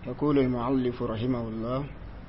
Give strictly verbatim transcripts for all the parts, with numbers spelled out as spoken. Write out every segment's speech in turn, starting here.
يقول المؤلف رحمه الله: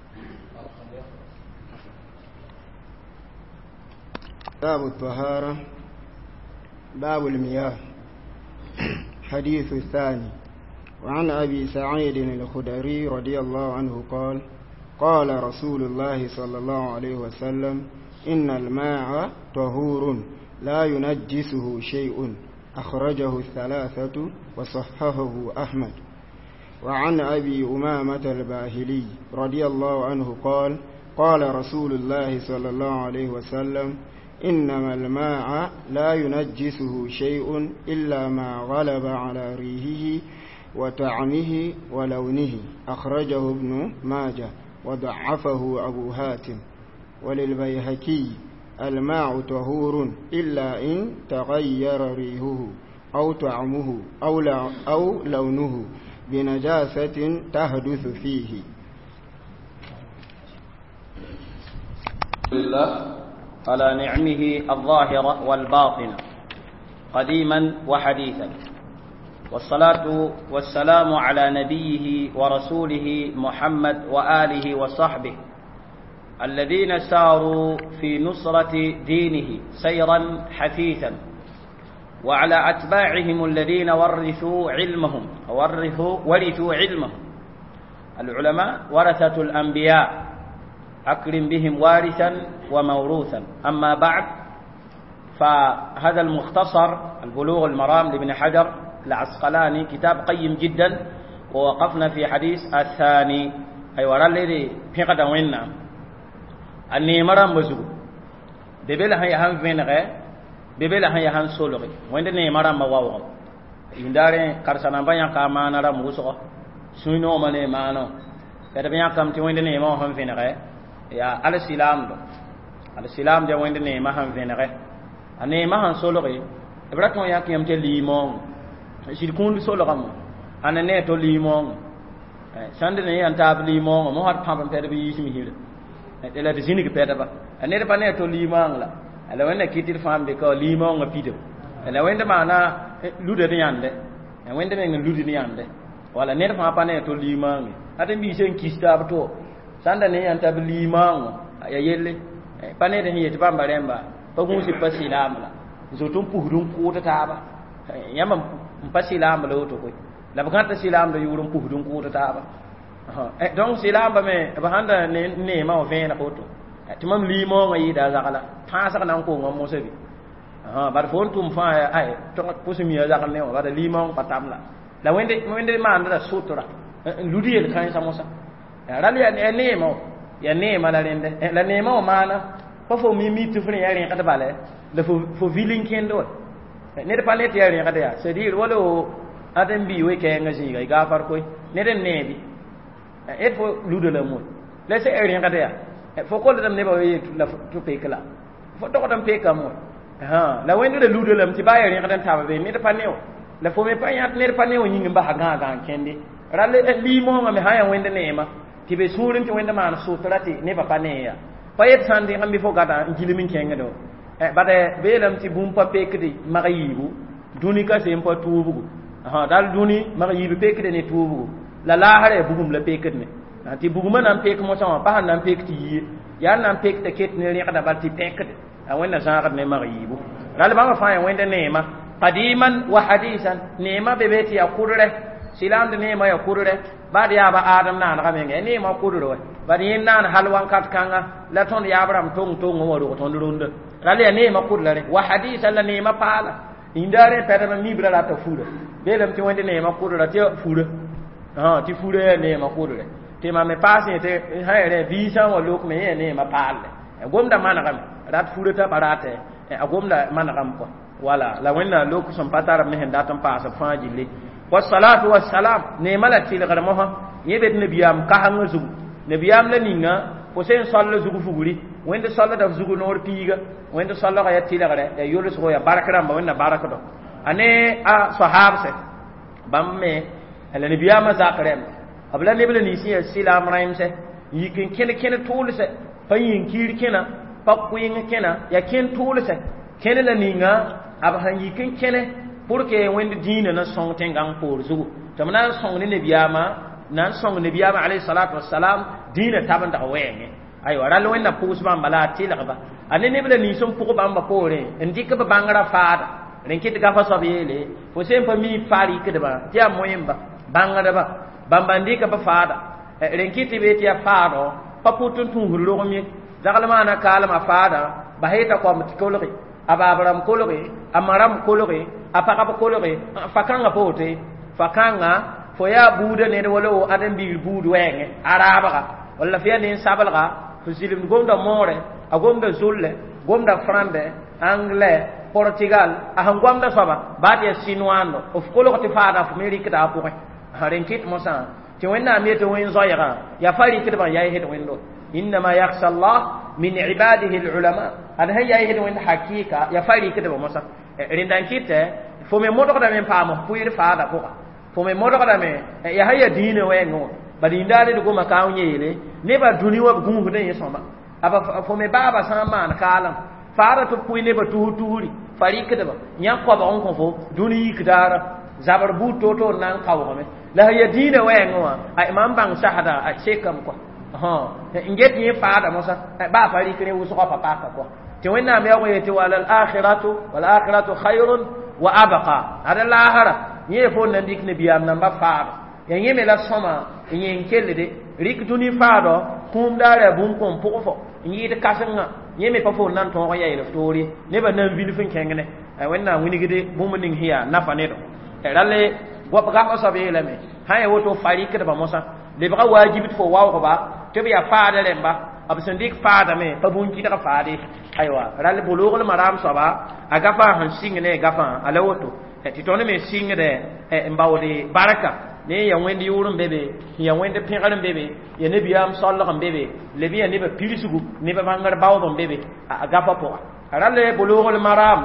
باب الطهارة. باب المياه. حديث الثاني. وعن أبي سعيد الخدري رضي الله عنه قال: قال رسول الله صلى الله عليه وسلم: إن الماء طهور لا ينجسه شيء. أخرجه الثلاثة وصححه أحمد. وعن أبي أمامة الباهلي رضي الله عنه قال: قال رسول الله صلى الله عليه وسلم: إنما الماء لا ينجسه شيء إلا ما غلب على ريحه وطعمه ولونه. أخرجه ابن ماجه وضعفه أبو هاتم. وللبيهقي: الماء طهور إلا إن تغير ريحه أو طعمه أو لونه بنجاسة تحدث فيه. لله على نعمه الظاهرة والباطنة قديما وحديثا، والصلاة والسلام على نبيه ورسوله محمد وآله وصحبه الذين ساروا في نصرة دينه سيرا حثيثا، وعلى أتباعهم الذين ورثوا علمهم ورثوا ورثوا علمهم. العلماء ورثة الأنبياء، أكرم بهم وارثا وموروثا. أما بعد، فهذا المختصر البلوغ المرام لابن حجر العسقلاني كتاب قيم جدا، ووقفنا في حديث الثاني. أي ورا الذي في قدم ويننا أني مرام بزوج ببلا هي هم فينغه ببلا هي هم سولغي ويندني مرام مواو ينداري كارسنا بيان كاما نرا موسو سوينو ماني مانو كدبيان كام تي ويندني ما هم فينغه يا الاسلام دو الاسلام دي ويندني ما هم فينغه أني ما هم سولغي إبراكم يا كيم تي ليمون سيكون سولغام أنا نيتو ليمون ساندني أنت ليمون مو هاد بام تربي يسمي هيل ela de zini ke peda ba ane pa ne to limang la ala wena kitir fam de ko limong apido ala wenda mana lude de yande e wenda ne lude ni yande wala ne pa pa ne to limang ate bi sen kista ba to sanda ne yanta bi limang ya yelle pa ne de yete ba mbaremba pa mu si pasilam la zo tum puhdum ko ta ta ba yama pasilam lo to ko la ba ta silam do yurum puhdum ko ta ta ba eh donc silam ba me ba handa ne ne ma o vena foto timam limo ngi da zakala ta sak nan ko ngam mosebi ha bar fon tum fa ay to pusimi ya zakal ne ba da limo patamla la wende wende ma anda sutura ludi el kan samosa rali ya ne mo ya ne ma la rende la ne mo mana fa fo mi mi tu fri ya rin kada bale le fo fo vilin kendo ne de palet ya rin kada ya c'est dire wolo adam bi we ke ngaji ga gafar koy ne den ne bi et fo lude la mo laisse rien kada ya fo ko dam ne ba we la to pekala fo to ko dam peka mo ha la wende de lude lam ti ba rien kada ta ba be mi de paneo la fo me pa yat ne de paneo nyingi ba ga ga kende ralle li mo ma me ha ya wende ne ma ti be surin ti wende ma na so trati ne ba paneya pa yet sande ngam bi fo gata jili min kenga do e ba de be lam ti bum pa pekdi ma yibu duni ka se mpa tubu ha dal duni ma yibu pekde ne tubu la lahare bugum la peket ne ti buguma nan pek mo sama pa nan pek ti ya nan pek te ket ne ri kada balti peket a wonna zagat ne maribu dal ba ma fa wenda nema qadiman wa hadisan nema bebeti ya kurre silam de nema ya kurre ba ya ba adam nan ga me ne ma kurre ba yin nan halwan kat kanga la ton ya abram tong tong wo do ton ronde dal ya nema kurre wa hadisan la nema pala indare pere ma mibra la ta fura belam ti wenda nema kurre ti fura ha ti fure ne ma kudure te ma me passe te hayre visa wa lok me ne ma palle e gomda mana kam rat fure ta barate e gomda mana kam ko wala la wenna lok som patara me henda tam passa fajile was salatu was salam ne malati le garmo ha yebet nabiyam ka hanga zugu nabiyam la ninga ko sen salla zugu fuguri wende salla da zugu nor piga wende salla ga yatti le gare e yoro so ya barakram ba wenna barakado ane a sahabse bamme ala nabiya ma zakarem abla ne bela ni si silam raim se yikin kene kene tolse fayin kir kena pakkuyin kena ya ken tolse kene la ninga ab han yikin kene pour que wende dina na song tengang pour zugu tamna song ne nabiya ma nan song nabiyama alayhi salatu wassalam dina taban da wenge ayo ral wenna pus bam bala tilaba ane ne bla ni som puko bamba pore ndika ba bangara faada renkit ga fa sobele fo sem pa mi fari kedaba tia moyemba bangara ba bamba ndika ba faada renkit be tia faado paputun tun hullo mi zagalma na kalama faada ba heta ko mutikolri ababaram kolori amaram kolori apaka kolori fakanga pote fakanga foya buda ne wala adam bi budu wenge araba wala fiya ne sabalga fusilim gonda more agomda zulle gomda frande anglais portugal ahangomda saba batia sinuano of kolori fada fu amerika da poe harenkit mosa ti wenna mi to wen zoyara ya fari kidba yayi het wendo inma yakhsha allah min ibadihi alulama an hayya yihdu in hakika ya fari kida mosa rindan kite fo me modo da men pamo puir faada ko fo me modo da me ya hayya dine wengo badi ndale do ma kaw nyele ne ba duni wa gungu den yesoma aba fo me baba sama an kalam faada to puir ne ba tu tuuri fari kida ba nya ko ba on ko fo duni kidara zabar bu toto nan kawo me la hayya dine wengo a imam bang shahada a chekam ko ha inget ni faada mosa ba fari kire wuso ko papa ko te wenna me yawo yete wal akhiratu wal akhiratu khairun wa abqa ada lahara ni fo nan dik ne biyam nan ba faada ya yeme la soma yin kelle de rik duni faado kum dare bum kom pofo yi de kasanga yeme pa fo nan to ya ile tori ne ba nan vini fin kengene wenna wini gide bum ning hiya nafa ne do e dalle go ba ga so be leme haye woto fari kede ba mosa le ba wajibit fo waw ko ba to be ya faada lemba absen dik faada me pa bunki da faade aywa ral bulugul maram saba agafa han singne gafa alawoto ti tone me singde e mbawde baraka ne ya wendi yurum bebe ya wendi pingaram bebe ya nebiyam sallallahu bebe le biya ne ba pirisugu ne ba mangar bawdon bebe agafa po ral bulugul maram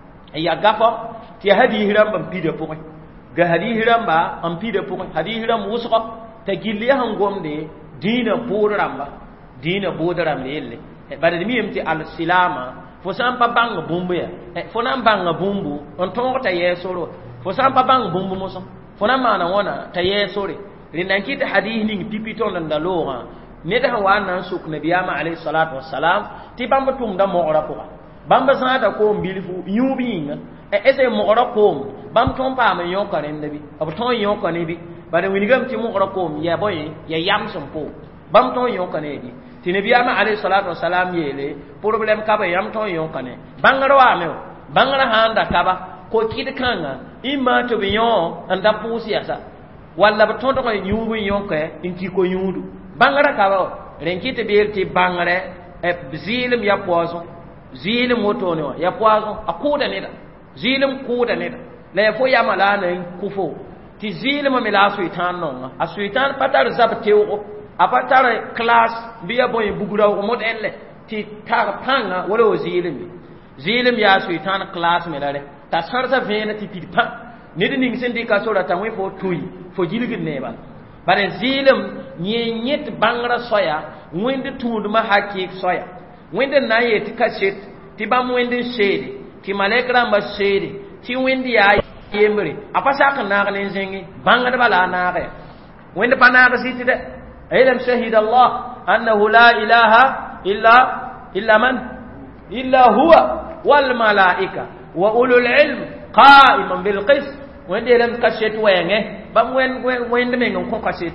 ya gafa ti hadi hiram bam pide po ga hadi hiram ba am pide po hadi hiram wusqa ta gilli han gomde dina buramba dina bodaram lele bare mi yemti al silama fo sampa bang bumbu ya fo nan bang bumbu on to ta yesoro fo sampa bang bumbu moso fo nan mana wona ta yesore rinan kit hadith ning pipito nan da loga ne da wana suk nabiyama alayhi salatu wassalam ti bamba tum da mo ora ko bamba sada ko mbilifu nyubi e ese mo ora ko bam ton pa ma yon karen nabi ab ton yon kane bi bare winigam ti mo ora ko ya boy ya yam sompo bam ton yon kane di ti nabiyama alayhi salatu wassalam yele problem ka ba yam ton yon kane bangara wa me bangara handa kaba ko kid kanga imma to be yon anda pusi asa walla ba ton to ko nyubu yon ke inti ko nyudu bangara kaba renkite be ti bangare e zilim ya poison zilim wotono ya poison akuda ne da zilim kuda ne da la fo ya malana kufo ti zilim me la suitan non a suitan patar zabtewo apatar class biya boy bugura ko modelle ti tar panga wala zilim zilim ya suitan class me dare ta sarza vena ti pipa ne din sendi ka sura tan we fo tuyi fo jilgin ne ba bare zilim nyenyet bangra soya wende tundu ma hakik soya wende na yeti kaset ti bam wende shede ti malekra ma shede ti wende ya yemri apasa kan na kan zengi bangra bala na ga wende pana ga siti de ayyam shahid allah annahu la ilaha illa illa man illa huwa wal malaika wa ulul ilm qa'iman bil qist wende lam kaset wenge bam wen wende me ngom ko kaset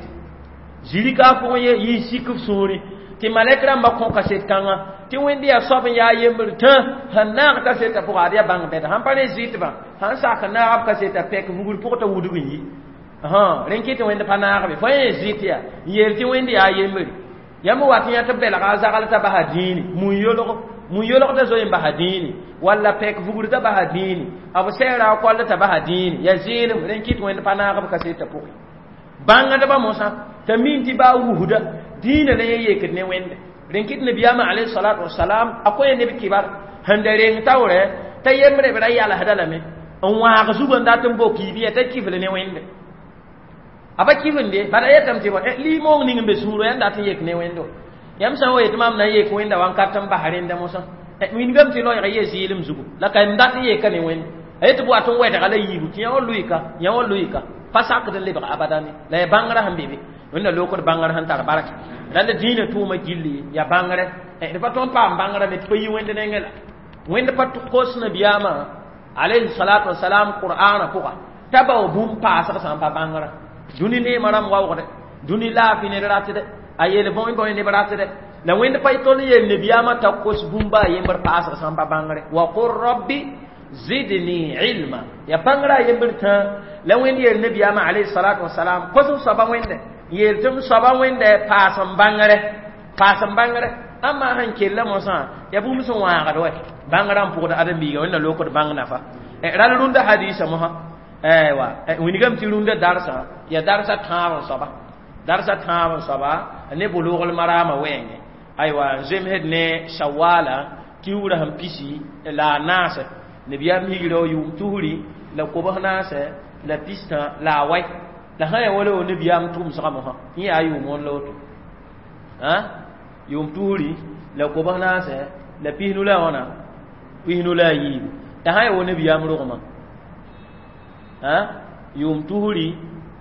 jilika ko ye yi sikuf suri ti malekra ma ko kaset kanga ti wendi ya sob ya yember ta hanna kaset ta pour adia bang beta han pare zitba han sa kana ab kaset ta pek vugul pour ta wudu yi ha renki ti wendi pana be foye zitia yer ti wendi ya yember yamu wati ya tabela ga zagal ta bahadini mu yolo mu yolo ta zo yemba hadini walla pek vugul ta bahadini abu sera ko ta bahadini ya zilim renki ti wendi pana ga kaset ta pour banga da ba mosa ta minti ba wuhuda dina ne yeye kidne wende renkit nabiyama alayhi salatu wassalam akoy ne bikibar handare tawre tayemre bra yala hadala me on wa ga sugon datum bo kibiya ta kifle ne wende aba kifende bara yetam ti e li mo ngi mbe suro yanda ta yek ne wendo yam sa woyet mam na yek wenda wan katam baharen da mosa e min gam ti lo ya yezilim zugu la kay ndat yek ne wende ayet bu aton weta ala yibu ti ya luika ya luika fasak de le ba abadani la bangra hambibi wẽnna lokd bãngr sẽn tar barka rãnd dĩinã tʋʋmã gilli ya bãngre d pa tõnd paam bãngrã me tɩ pa yi wẽnd nengẽ la wẽnd pa kos nabiyaamã alayhi salatu wasalam qur'ana pʋga t'a bao bũmb paasg sã n pa bãngrã dũni neemã rãmb waoogde dũni laafɩ ned ratde a yeel bõe bõe neb ratde la wẽnd pa tõnd yeel nabiyaamã t'a kos bũmba a yembr paasg sã n pa bãngre wa qul rabbi zidni ilma ya bãngrã a yembr tã la wẽnd yeel nabiyaamã alayhi salatu wasalam kos n soaba wẽnde yeel tɩ m soaba wẽnde paas n bãngre paas n bãngre amma sẽn kell mosã ya bũmb sẽn wãagd wɛ bãngrã n pʋgd ãdem-biigã wẽnna lokd bãng nafa rãl rũndã hadiisã mosã aywa wingame tɩ rũndã darsã ya darsã tãab n soaba darsã tãab n soaba ne bulugl maraamã wɛɛngẽ aywa zemsd ne shawala kiugrã sẽn pisi la a naasɛ nabiyaam higra wa yʋʋm tusri la kobs naasɛ la pistã la a wɛ la sã ya wala wa nabiyaam tʋʋmsgã mosã yẽ yaa yʋʋm wõn la woto yʋʋm tusri la kobs naasɛ la pisnu la wãna pisnu la a yiibu t'a sã ya wa nabiyaam rʋgmã yʋʋm tusri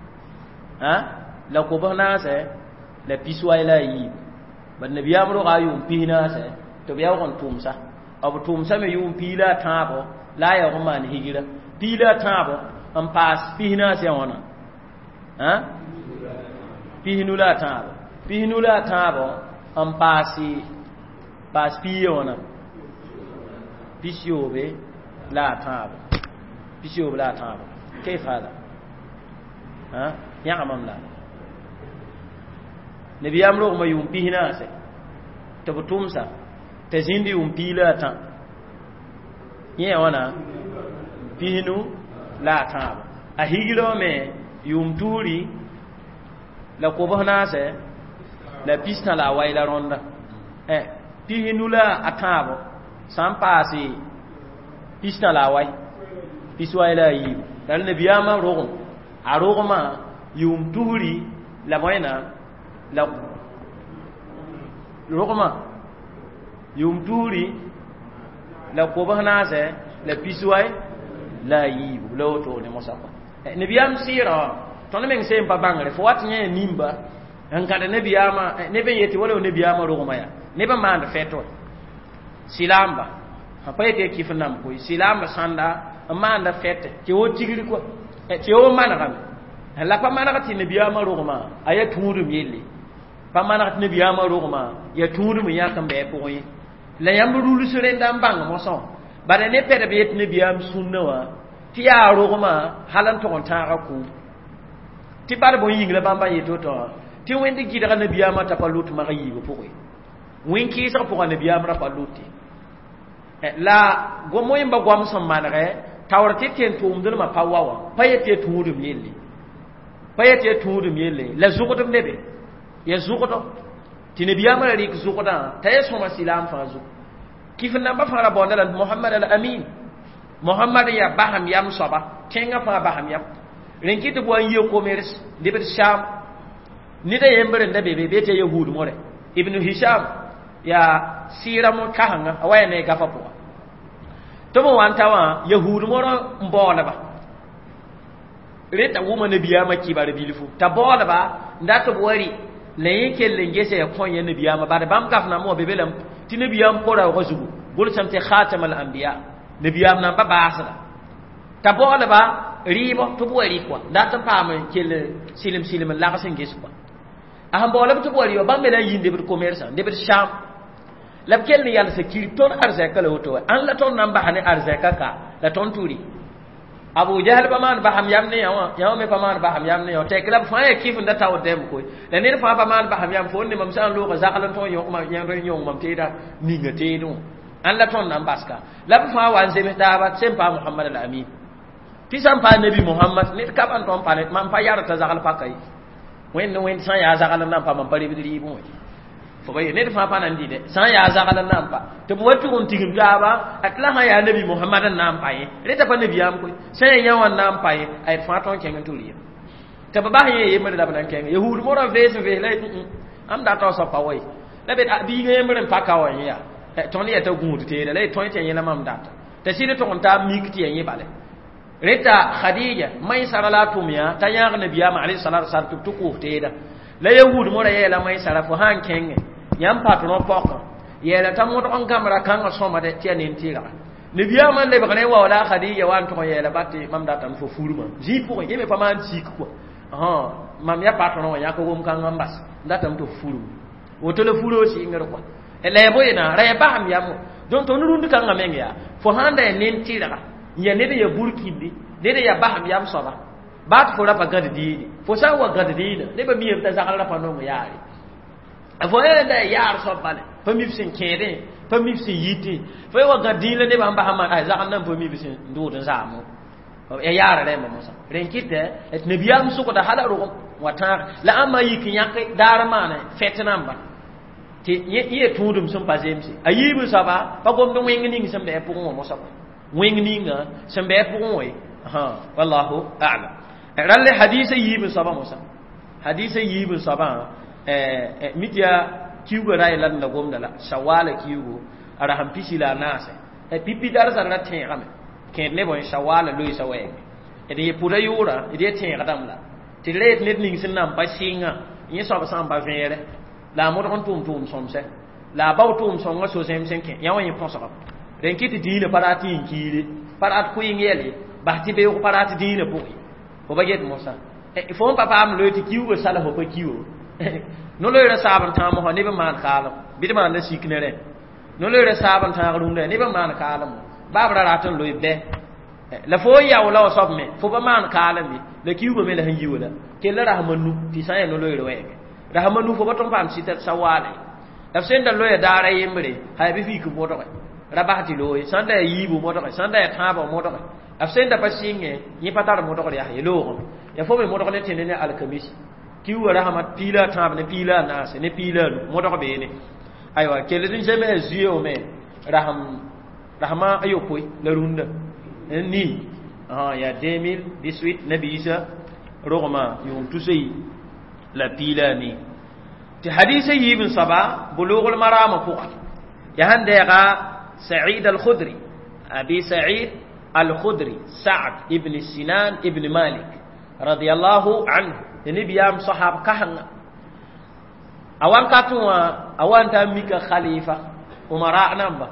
la kobs naasɛ la pisway la a yiibu bad nabiyaam rʋga a yʋʋm pis naasɛ tɩ b yaoog n tʋʋmsa b tʋʋmsame yʋʋm pis la a tãabo la a yaoog n maan higra pis la a tãabo n paas pis naasẽ wãna pisnu la a tãabo pisnu la a tãabo n paasɩ paas piiyã wãna pis yoobe la a tãabo pis yoobe la a tãabo كيف هذا ها يعمم لا نبي أمره ما يوم بيه ناس تبتومسا تزيندي يوم بيلا تان يه وانا بينو لا تام أهيلو مي يوم توري لا كوبه ناس لا بيسنا لا وايلا روندا eh بينو لا أتابو سامباسي بيسنا لا واي بيسوايلا يي dal nabiyama rogum a rogma yum tuhuri la moyna la rogma yum tuhuri la kobana se la pisway la yibu la woto ne mosako nabiyam sira ton men se mpa bangre fo wat nye nimba en kada nabiyama ne be yeti wala nabiyama rogma ya ne ba manda feto silamba apa yete kifnam ko silamba sanda amanda fete ti o tigiri ko ti o manaka la pa manaka ti nabiyama rogma aya tuudum yelle pa manaka ti nabiyama rogma ya tuudum ya kambe ko yi la yamrulu sure ndam bang mo son bare ne pere be ti nabiyam sunna wa ti ya rogma halan to ta ka ku ti bare bo yingla bamba yeto to ti wendi gidara nabiyama ta palut ma yi ko ko winki sa ko nabiyama ra paluti la gomoy mba gwam son manare tawrati ten tuumdul ma pawawa payete tuudum yelle payete tuudum yelle la zuqudum nebe ya zuqudo tinabiyama rik zuquda tayeso ma silam fazu kifna ba fara bondala muhammad al amin muhammad ya baham yam soba tenga fa baham yam renkito bo an yeko meres debet sham ni da yembre ndabe be bete yahud more ibnu hisham ya siramu kahanga awaya ne gafa po tomo wantawa yahudu moro mbola ba reta wuma nabiyama kibar bilfu tabola ba ndato bori le yake lengese ya konya nabiyama ba da bam kafna mo bebelam ti nabiyam pora ko zugu bul samte khatamal anbiya nabiyam nan ba basala tabola ba ribo to bori ko ndato pam kele silim silim la ka senges ko aham bola to bori ba mela yinde bir commerce de bir sham la kelni yalla se kirton arzaka la woto an la ton namba hane arzaka ka la ton turi abu jahl ba man ba ham yamne yawa yawa me ba man ba ham yamne yawa te kala fa ya kifu nda taw dem ko la ne fa ba man ba ham yam fo ne mam san lo ka zakalan ton yo ma yan re nyong mam te da ni nga te no an la ton namba ska la fa wa nze me ta ba sem pa muhammad al amin ti sam pa nabi muhammad ne ka ban ton pa ne mam fa yara ta zakal pa kai wen no wen san ya zakalan nan pa mam pare bi ri bo fo bay ne fa pa nan di de san ya zakalan nan pa to bo watu on tigim da ba atla ha ya nabi muhammadan nan pa ye re ta pa nabi am ko sai ya wan nan pa ye ay fa ton ken tuli te ba ba ye ye mer da ban ken yahud mo ra vese ve le am da to so pa way le be bi nge mer pa ka wa ya ton ye ta gun te le ton te ye na mam da te sine to on ta mikti ye bale reta khadija mai sarala tumiya ta ya nabi am alayhi salatu wasallam tu ko te da la yahud mo ra yela mai sarafu han kenge yam patron poko yela tamoto on kamera kanga soma de tianin tira ne biya man le bagane wa wala khadija wan to yela batte mam datam fo furuma ji pour yeme pa man sik ko ah mam ya patron ya ko gum kanga mbas datam to furu woto le furo si ngero ko ele boyna re ba am yam don to nurundu kanga menga fo handa e nin tira ya ne de ya burkindi de de ya ba am yam soba bat fo ra pa gad di fo sa wa gad di ne ba mi ta zakal ra pa no yaari fo e da yaar so bale fa mi sin kede fa mi sin yiti fo wa gad di le ne ba ba ma ai zakal nan fo mi sin ndu de zamu e yaara re mo sa ren kite et ne biyam su ko da hala ro wata la amma yiki nyak dara mane fetnam ba ti ye tudum sum pa zemsi ayibu saba pa gom do wengni ngi sambe pu mo saba wengni nga sambe pu ngoy ha wallahu a'lam ralle hadise yibu saba mosa hadise yibu saba eh mitia kiugo ray lan na gom dala shawala kiugo ara hampisi la nase e pipi dar sa na tin game ken ne bon shawala loy sawe e de pura yura e de tin kadam la ti let net ning sinam pa singa yin so ba ba vere la mo don tum tum somse la baw tum som ngo so sem senke yawan yin ponso ren kiti diine parati inkire parat ko yingele bahti be ko parati diine po ko baget mosa e fo papa am lo ti kiwo sala ho ko kiwo no lo re saban tamo ho ne be man kala bidima na siknere no lo re saban ta runde ne be man kala mo babra raton lo be la fo ya wala sob me fo ba man kala mi le kiwo me la han yiwala ke la rahmanu ti sa no lo re wege rahmanu fo baton pam sitat sawale afsenda lo ya dara yembre hay be fi ko moto rabati lo sanda yibu moto sanda ya taba moto afsenda pasinge ni patar moto ya yelo ya fo me moto ne tenene alkamis kiwa rahmat pila taba ne pila nas ne pila moto be ne aywa kele din jeme ziyo me raham rahma ayo koy la runda ni ah ya deux mille dix-huit nabi isa rogma yum tusay la pila ni ti hadith ibn saba bulughul maram fuqa ya hande ga sa'id al-khudri abi sa'id al-khudri sa'd ibn sinan ibn malik radiyallahu anhu ni biyam sahab kahanga awan katwa awan ta mika khalifa umara namba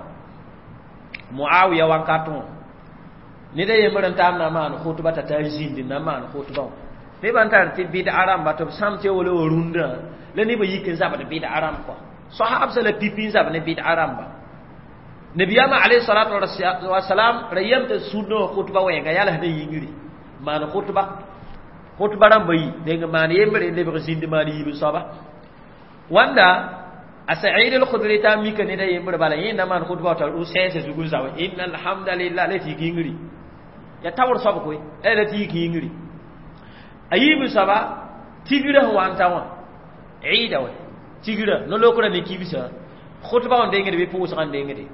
muawiya wan katwa ni de yemran tam na man khutba ta tajindi na man khutba ne ban tar ti bid aram ba to samte wala runda le ni ba yikin zaba de bid aram ko sahab sala pipin zaba ne bid aram ba nabiyama alayhi salatu wassalam rayam ta sunno khutba we ga yalla de yingiri man khutba khutba ram bayi de ga man yemre de ba zindi man yibi saba wanda as'id al-khudri ta mika ne da yemre bala yin da man khutba ta u sese zugu zawa innal hamdalillah lati yingiri ya tawar saba ko e lati yingiri ayibu saba tigira wanta wa eida wa tigira no lokora ne kibisa khutba on de ngede be puus kan de ngede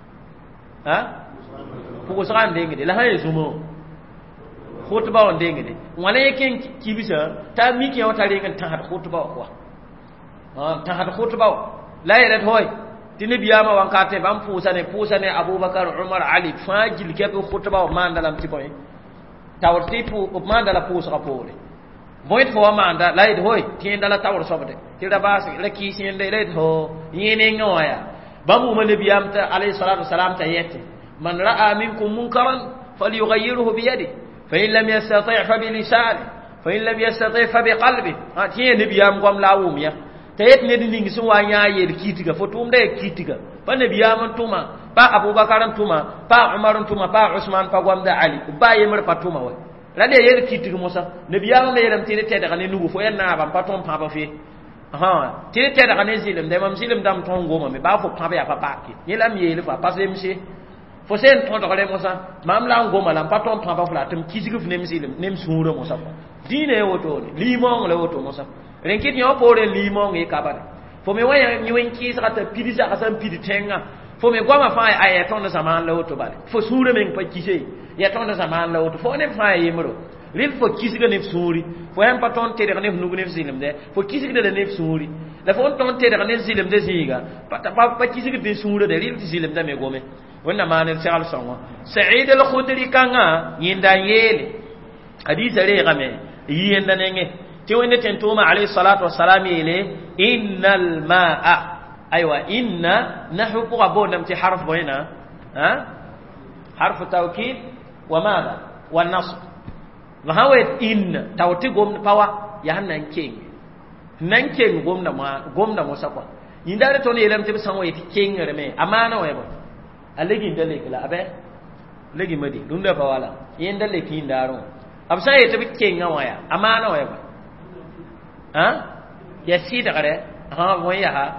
ha puus kan de ngede la hay zumo khutba on de ngede wala yeken kibisa ta miki wata re kan ta khutba ko ha ta khutba la yeret hoy tini biyama wankate bam puusane puusane abubakar umar ali fajil ke khutba mandalam ti boy tawrti pu mandala puus ka pole voit fo amanda laid hoy tienda la tawr sobde tira basi la ki sinde laid ho yene ngoya babu man nabiyam ta alayhi salatu wasalam ta yete man ra'a minkum munkaran falyughayyirhu bi yadihi fa in lam yastati' fa bi lisanihi fa in lam yastati' fa bi qalbihi ha tiye nabiyam gom lawum ya ta yet ne dingi so wa nyaaye kitiga fo tum de kitiga fa nabiyam tuma ba abubakar tuma ba umar tuma ba usman pa gom da ali ba yemar patuma wa rade yer kitigu musa nabiyam le yeram tire te daga ne nugo fo yana ba paton pa ba fe aha tire te daga ne zilim de mam zilim dam ton goma me ba fo pa ba ya papa ki yelam yele fa pas emsi fo sen ton daga le musa mam la ngoma lam paton pa ba fo la tum kitigu fne zilim nem suuro musa ko dine woto ni limon le woto musa ren kit nyo pore limon e kabare fo me waya nyen ki sa ta pidisa ka san piditenga fo me goma fa ay ton da zaman le woto bale fo suuro men pa kise ya ton da zaman la woto fo ne fa yimro ril fo kisiga ne suri fo hem paton te daga ne nugu ne zilim de fo kisiga de ne suri la fo ton te daga ne zilim de ziga pata pa pa kisiga de suri de ril zilim de me gome wonna manel sal sonwa sa'id al-khudri kanga yinda yele hadith re game yinda nenge ti wende ten tuma alayhi salatu wassalam ile innal ma'a aywa inna nahu ko abodam ti harf boyna ha harf tawkid wa madha wa nasb wa hawet in tawti gom pawa ya nan king nan king gom da ma gom da musa kwa yindare to ne yelam ti sanwo yiti king reme amana wa ba alegi ndale kala abe legi madi dunda pawala yenda le kin daro absa yete bi king waya amana wa ba ha ya si da kare ha waya ha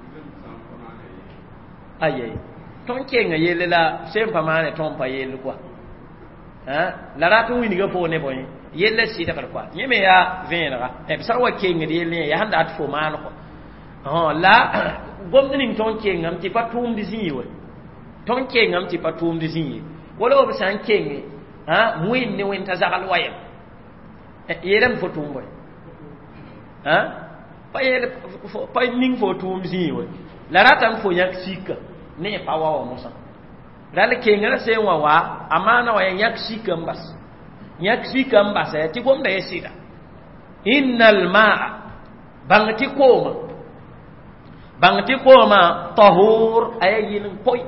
aye ton king yele la sem pamane ton pa yele kwa ha la ratu wini ga fo ne boy yelle si da kwa yeme ya venra e bisarwa king de yelle ya handa at fo man ko ha la gomni ton king am ti patum di sinyi ton king am ti patum di sinyi wala ob san king ha muin ne wenta zagal wayem e yerem fo tum boy ha pa yele pa ning fo tum sinyi la ratam fo yak sika ne pa wa musa dal kenga se wa wa amana wa yak sika mbas yak sika mbas ti gom da yesida innal ma'a bangti koma bangti koma tahur ayayin poi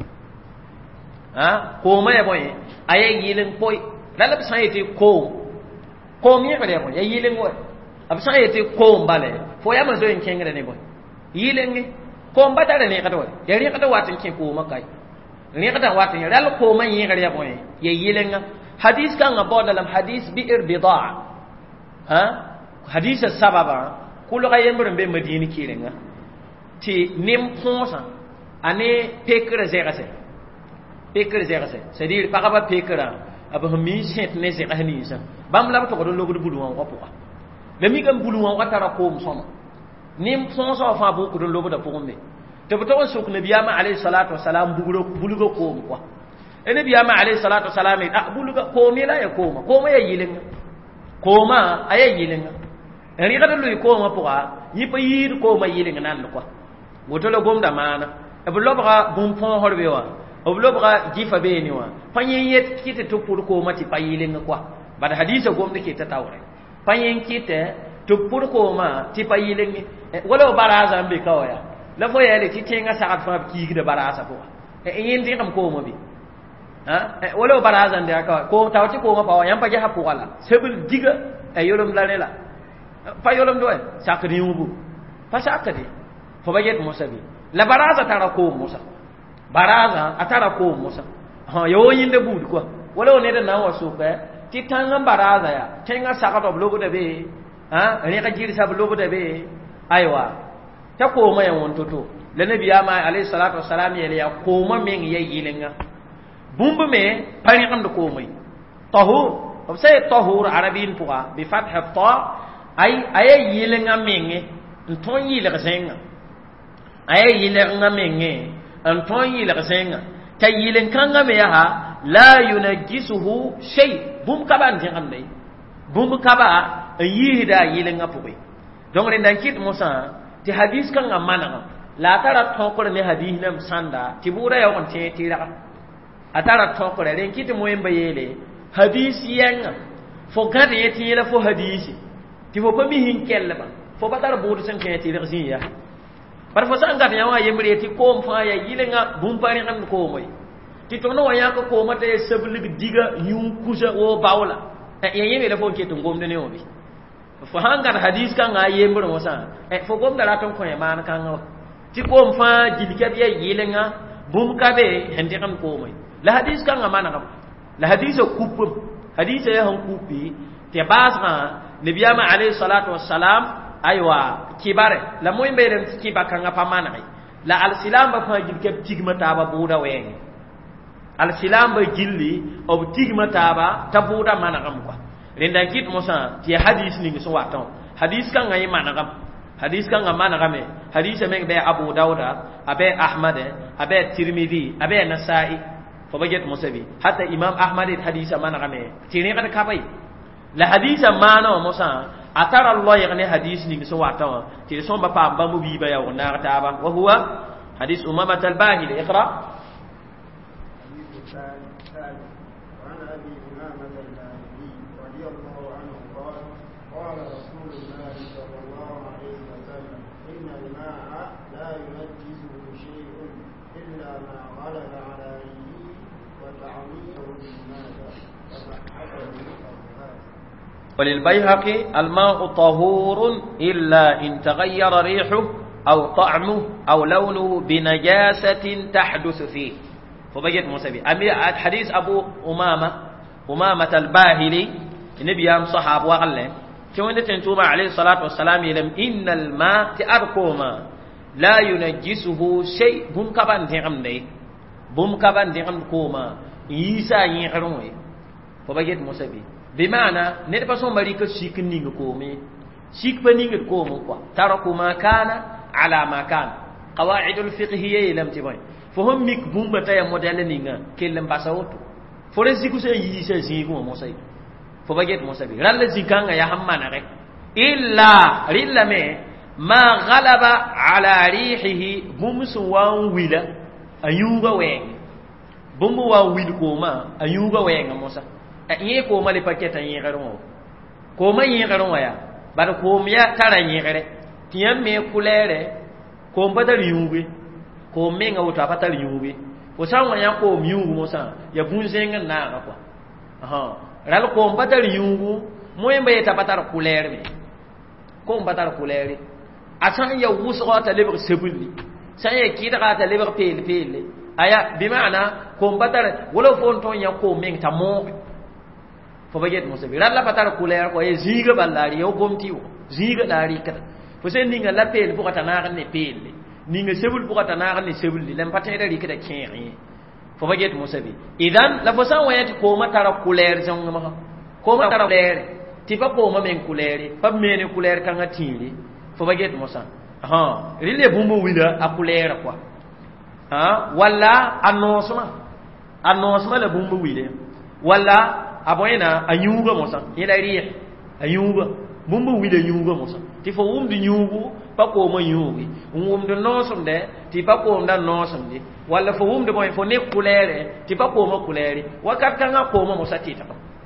ha koma ya boy ayayin poi dal san yete ko ko mi ba de boy ayayin wo ab san yete ko mbale fo ya mazo en kenga ne boy yilen ko mbata ne ka do ya ri ka do watin ken ko makai ni kada watin ya dal ko man yi gariya boy ya yilen hadis kan aboda lam hadis bi irbidaa ha hadis sababa kullu ga yembur be madini kirenga ti nim fonsa ane pekre zegase pekre zegase c'est-à-dire pa ba pekra aba mi set ne ze hanisa bam la to ko do logo bulu won ko le mi gam bulu won watara ko msoma nim fonsa fa bu ko do logo da pombe to to so ko nabiyama alayhi salatu wassalam buguro bulugo ko ko e nabiyama alayhi salatu wassalam ah bulugo ko mi la ya ko ma ko ma ya yilen ko ma ay yilen ri kada lu ko ma poa yi pa yir ko ma yilen nan ko woto lo gomda mana e bu lobra bum fon horbe wa o bu lobra jifa be ni wa panyen yet kite to pour ko ma ti pa yilen ko bad hadisa gomde ke ta tawre panyen kite to pour ko ma ti pa yilen wala baraza mbe kawaya la fo yele ti tenga saat fa ki de baraza ko e yindi kam ko mo bi ha wala baraza nda ka ko tawti ko ma pa yam pa jaha ko wala sebul diga e yolom la ne la pa yolom do sakri yubu pa sakati fo baget musabi la baraza tara ko musa baraza atara ko musa ha yo yinde bud ko wala ne da nawa so ka ti tanga baraza ya tenga sakato blogo de be ha ne ka jiri sab blogo de be aywa ta koma yan wontoto la nabiya ma alayhi salatu wassalam yele ya koma men yayilenga bumbu me pani am do komai tahur of say tahur arabin puwa bi fath ta ay ay yilenga menge nton yilenga senga ay yilenga menge nton yilenga senga ta yilen kanga me ha la yunajjisuhu shay bum kaban tin am dai bum kaba yida yilenga puwa donc ren dan kit musa ti hadis kan amana la tara tokore ne hadis nam sanda ti bura ya on te tira atara tokore ren kiti moyemba yele hadis yang fo gade yeti yela fo hadisi ti fo pami hin kelle ba fo batar bodu sen ke ti resi ya par fo sanga ya wa yemre ti ko fa ya yilenga bum pari kan ko moy ti to no wa ya ko mata sebli bi diga yum kusa o bawla e yemi le fo ke to ngomde ne obi fo hanga hadis kan ga yemre mo sa e fo gom dara ton ko e man kan ti ko fa jilika biya yilenga bum kabe hende kan ko moy la hadis kan ga mana la hadis ko kup hadis ya han kupi te basra nabiyama alayhi salatu wassalam aywa kibare la moy mberen kiba kan ga pamana la al silam ba fa jilika tigmata ba buda wen al silam ba jilli ob tigmata ba tabuda mana kam ko renda kit mosa ti hadis ni so waton hadis kan ngai mana gam hadis kan mana game hadis men be abu dauda abe ahmad abe tirmidhi abe nasai fo baget mosabi hatta imam ahmad hadis mana game tini kada kabai la hadis mana mosa atara allah yani hadis ni so waton ti so ba pa ba mu bi ba ya wona ta ba wa huwa hadis umamah al-bahili iqra وعن أبي أمامة الباهلي رضي الله عنه قال قال رسول إن الماء لا ينجسه شيء إلا ما غلب على ريحه وتعميره بالماء فبحثه الأبهات. وللبيهقي الماء طهور إلا إن تغير ريحه أو طعمه أو لونه بنجاسة تحدث فيه. فبجد مسبي أمي حديث أبو أمامة أمامة الباهلي النبي يام صحاب وغلين كون تنتوما عليه الصلاة والسلام يلم إن الماء تأركوما لا ينجسه شيء بوم كبان تيغم دي بوم كبان تيغم كوما يسا ينغرون فبجد مسبي بمعنى نتبسون مريك شيك نيغ كومي شيك بنيغ كومو تركوا ما كان على ما كان قواعد الفقهية لم تبين فهم ميك بوم بتايا موديل نيغا كيلم باساوتو فرزيكو سي يسا زيغو موسى فبجد موسى بي رال زيكانغا يا حمانا رك الا ريلا مي ما غلب على ريحه بوم سوان ويلا ايوغا وين بوم وا ويل كوما ايوغا وين موسى اي كوما لي باكيتا يغرو كوما يغرو يا بار كوميا تارا يغري تيام مي كوليره كومبا دال يوغي كومينغا وتا فاتال يوغي وسان يا كوم يوغو موسى يا بونزينغا ناغا كوا ها ral ko mbatar yungu moy mbaye tabatar couleur mi ko mbatar couleur asan ya wusra ta lebr sebulli san ya kida ta lebr pel pel aya bi maana ko mbatar wala fonton ya ko meng ta mo fo baget mo se ral la batar couleur ko e ziga ballari yo bomtiwo ziga dari kata fo sen ninga la pel bu kata na ne pel ninga sebul bu kata na ne sebulli lem patere ri kida kiri fo baget musabi idan la fosan wayati ko matara couleur jonga ma ko matara couleur ti pa ko ma men couleur pa men couleur kan atili fo baget musa ha rile bumbu wila a couleur quoi ha wala annosma annosma la bumbu wile wala aboyna anyuga musa ila riya anyuga bumbu wile nyuga musa ti fo wum di nyugu pa ko ma nyugi wum de nosum de ti pa ko nda nosum di wala fo wum de boy fo ne couleur ti pa ko ma couleur wakat kanga ko ma musa ti ta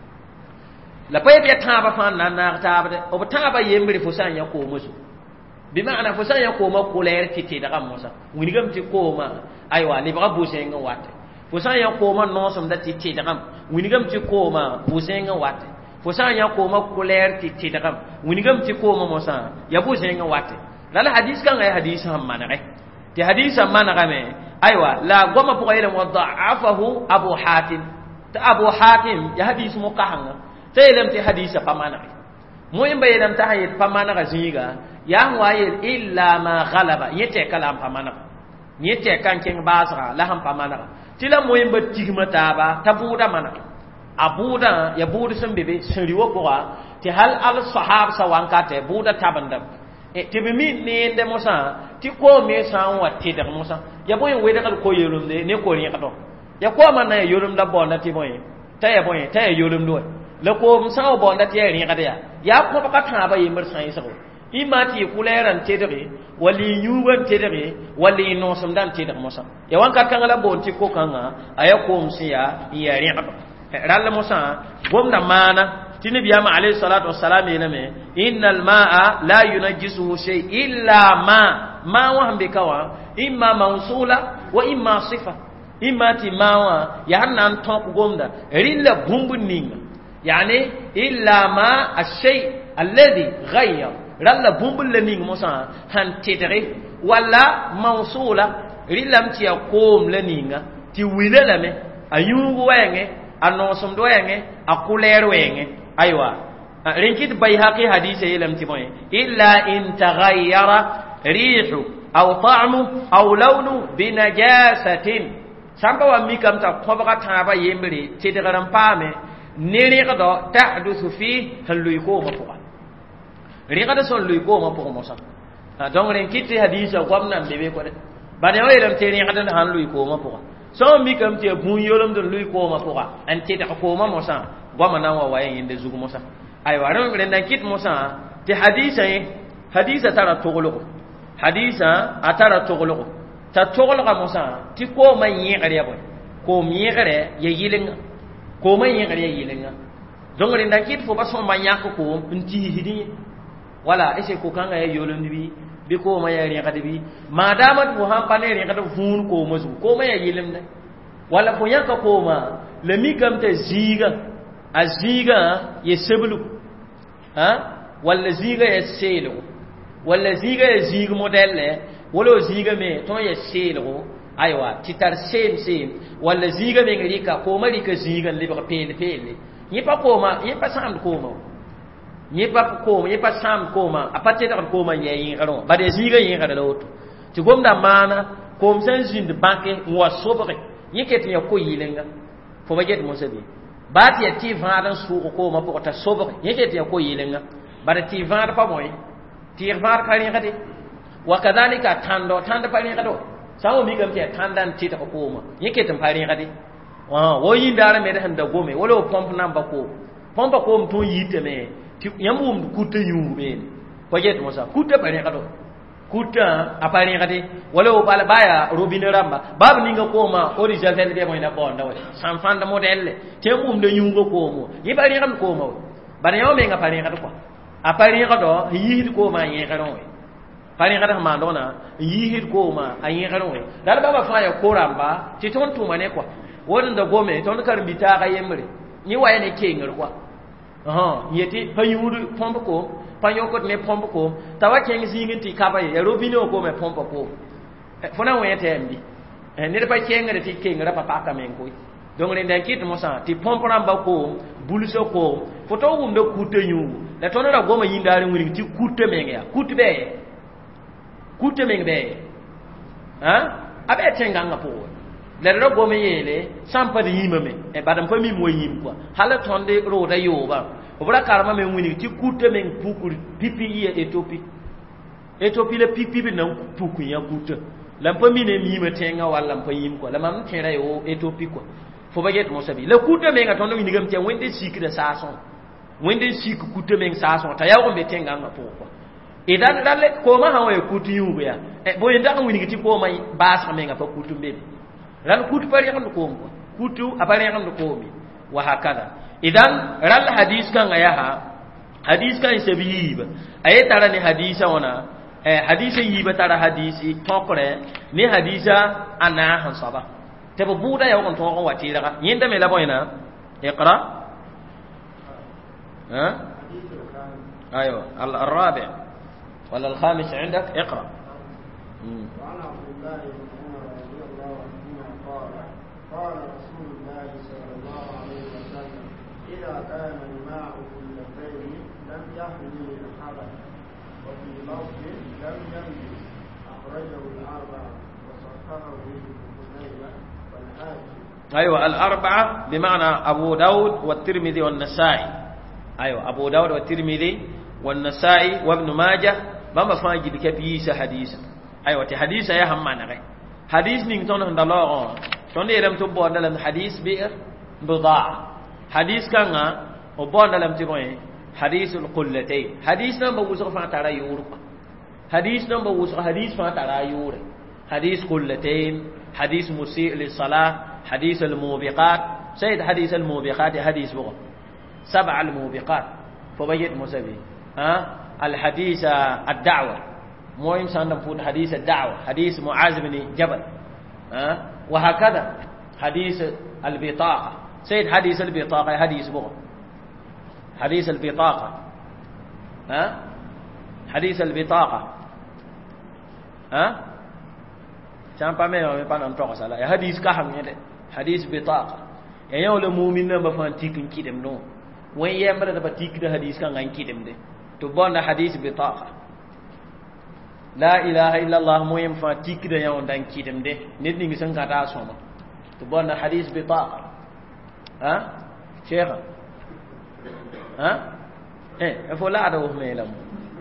la pay bi taba fan na na taba de o taba yembre fo san ya ko musu bi maana fo san ya ko ma couleur ti ti da musa wini gam ti ko ma aywa li ba bu senga watte fo san ya ko ma nosum da ti ti da gam wini gam ti ko ma bu senga watte fo san ya ko ma couleur ti ti da gam wini gam ti ko ma musa ya bu senga watte la la hadis kan ay hadis ham manare ti hadis ham manare me aywa la goma po ile mudha'afahu abu hatim ta abu hatim ya hadis muqahanga taylem ti hadis pa manare mo imba yelam ta hayet pa manare zinga ya waye illa ma ghalaba yete kalam pa manare yete kan ken basra la ham pa manare tila mo imba tigma taba tabuda manare abuda ya budu sun bebe sun riwo poa ti hal al sahab sa wankate buda tabandam e tibi mi ne de mosa ti ko me san wa ti de mosa ya boy we de ko yelum de ne ko ri kato ya ko man na yelum da bon na ti boy ta ya boy ta ya yelum do la ko m sa bon da ti ri kada ya ya ko ba ka ba yimar san yi sako imati kuleran ti de wali yuwan ti de wali no sum dan ti de mosa ya wan ka kan la bon ti ko kan aya ko m siya ya ri kato ral mosa gomna mana tini biyama alayhi salatu wassalam yelame innal ma'a la yunajjisuhu shay illa ma ma wa hambe kawa imma mawsula wa imma sifa imma ti mawa ya hanan tonk gomda rilla bumbun ninga yani illa ma ash-shay alladhi ghayya ralla bumbun le ninga musa han tidre wala mawsula rillam ti akom le ninga ti wilalame ayugo wenge anosum do wenge akuler wenge aywa rinkit bayhaqi hadith yelam timoy illa in taghayyara rihu aw ta'mu aw lawnu binajasatin samba wa mikam ta khobaka taba yembre tidigaram pame neri qado tahdusu fi haluy ko mafuqa riqada son luy ko mafuqa mosa donc rinkit hadith gwamna bebe ko de bane o yelam teri qada han luy ko mafuqa so mikam te bun yolam don luy ko mafuqa an tedi ko ma mosa gwama nan wa waye yinde zugu musa ay waran ren nan kit musa ti hadisa hadisa tara togolo hadisa atara togolo ta togolo ga musa ti ko man yi gare boy ko mi gare ya yilinga ko man yi gare ya yilinga don ren nan kit fo ba so man yak ko nti hidi wala ese ko kanga ya yolon bi bi ko ma ya ri ga bi ma dama bu han pa ne ri ga fun ko ma zu ko ma ya yilim ne wala fo yanka ko ma le mi kam te ziga aziga ye seblu ha wala ziga ye selo wala ziga ye ziga modelle wala ziga me ton ye selo aywa titar sem sem wala ziga me ngrika ko ma rika ziga le ba pele pele yi pa ko ma yi pa sam ko ma yi pa ko yi pa sam ko ma apate da ko ma ye yin garo ba de ziga yin garo lot ti gomda mana ko msen zin de banke wa sobre yi ket ya ko yilenga fo ba jet mo sabi ba ti ti vadan su ko ma ko ta sobre yi ket ya ko yilenga ba ti vadan pa moy ti vadan ka rin gade wa kadhalika tando tando pa rin gado sawo mi gam te tandan ti ta ko ma yi ket pa rin gade wa wo yin dara me da handa gome wala pomp namba ko pomp ko mton yite me ti yamum kutte yungu be ko jet mo sa kutte pa rin gado kuta apari ngati wala o bala baya robine ramba babu ninga koma ori javel be moyna bonda wala sam fanda modelle te mum de nyungo komo yibari ngam komo bana yo me ngapari ngati ko apari ngado yihid ko ma yin garon we pari ngata ma ndona yihid ko ma ayin garon we dal baba fa ya koramba ti ton tuma ne ko wodin da gome ton karbita ga yemre ni waye ne ke ngar ko aha yeti payudu pombo ko panyokot me pompo ko tawa ken zingin ti kabaye ya robino ko me pompo ko fona wete mbi e ne pa kenga ti kenga pa pa ka men ko donc le ndakit mo sa ti pompo ramba ko buluso ko foto wum de kutte nyu le tono da goma yindare nguri ti kutte menga ya kutte be kutte menga be ha abe tenga ngapo le ro goma yele sampa de yimame e badam fa mi mo yim quoi hala tonde ro da yoba obra karama me wini ti kutte men pukuri pipi ye Ethiopie Ethiopie le pipi be nan puku ya kutte lampa mi ne mi metenga wala lampa yim ko lamam tera yo Ethiopie ko fo baget mo sabi le kutte men ga tondo wini gam te wende sikre sason wende sik kutte men sason ta yawo be tenga nga po ko idan dalle ko ma hawo e kutte yugo ya e boy nda wini ti ko mai bas men ga fa kutte be ran kutte pare kan ko ko kutte apare kan ko mi wa hakada idan ral hadis kan ayaha hadis kan sabiib ay tara ni hadisa wana eh hadisa yiba tara hadisi tokre ni hadisa ana han saba te bu buda ya on to on watira ka yinda me labo ina iqra ha ayo al arabi wala al khamis عندك اقرا وعن عبد الله بن عمر رضي الله عنهما قال قال رسول الله صلى الله عليه وسلم إذا كان الماء كلتين لم يحمل الحرج وفي لفظ لم يملك أخرجه الأربعة وصححه ابن خزيمة والحاكم. أيوة الأربعة بمعنى أبو داود والترمذي والنسائي. أيوة أبو داود والترمذي والنسائي وابن ماجه بما فاجد كبيس حديث. أيوة حديث يا هم معنا حديث نيجتون عند الله توني يرم تبوا dalam حديث بئر بضاعة حديث كان وبوا dalam تبوي حديث القلتين حديث نمبر وسق فاتارا يورق حديث نمبر وسق حديث فاتارا يورق حديث قلتين حديث مسيء للصلاة حديث الموبقات سيد حديث الموبقات حديث بغض سبع الموبقات فبيت مسبي ها الحديث الدعوة مهم سنفون حديث الدعوة حديث معاذ بن جبل ها وهكذا حديث البطاقة سيد حديث البطاقة حديث بغض حديث البطاقة ها حديث البطاقة ها كان بامي ما بان انتو سالا حديث كهم يده حديث بطاقة يا ولا مؤمن ما فان تيكن كيدم نو وين يمبر دا تيك ده حديث كان غان كيدم ده تو بون حديث بطاقة لا إله إلا الله مهم فان تيك ده يوم دان كيدم ده نيت نيغي سان كاتا سوما تو بون حديث بطاقة ها شيخ ها ايه فلا ده ميلم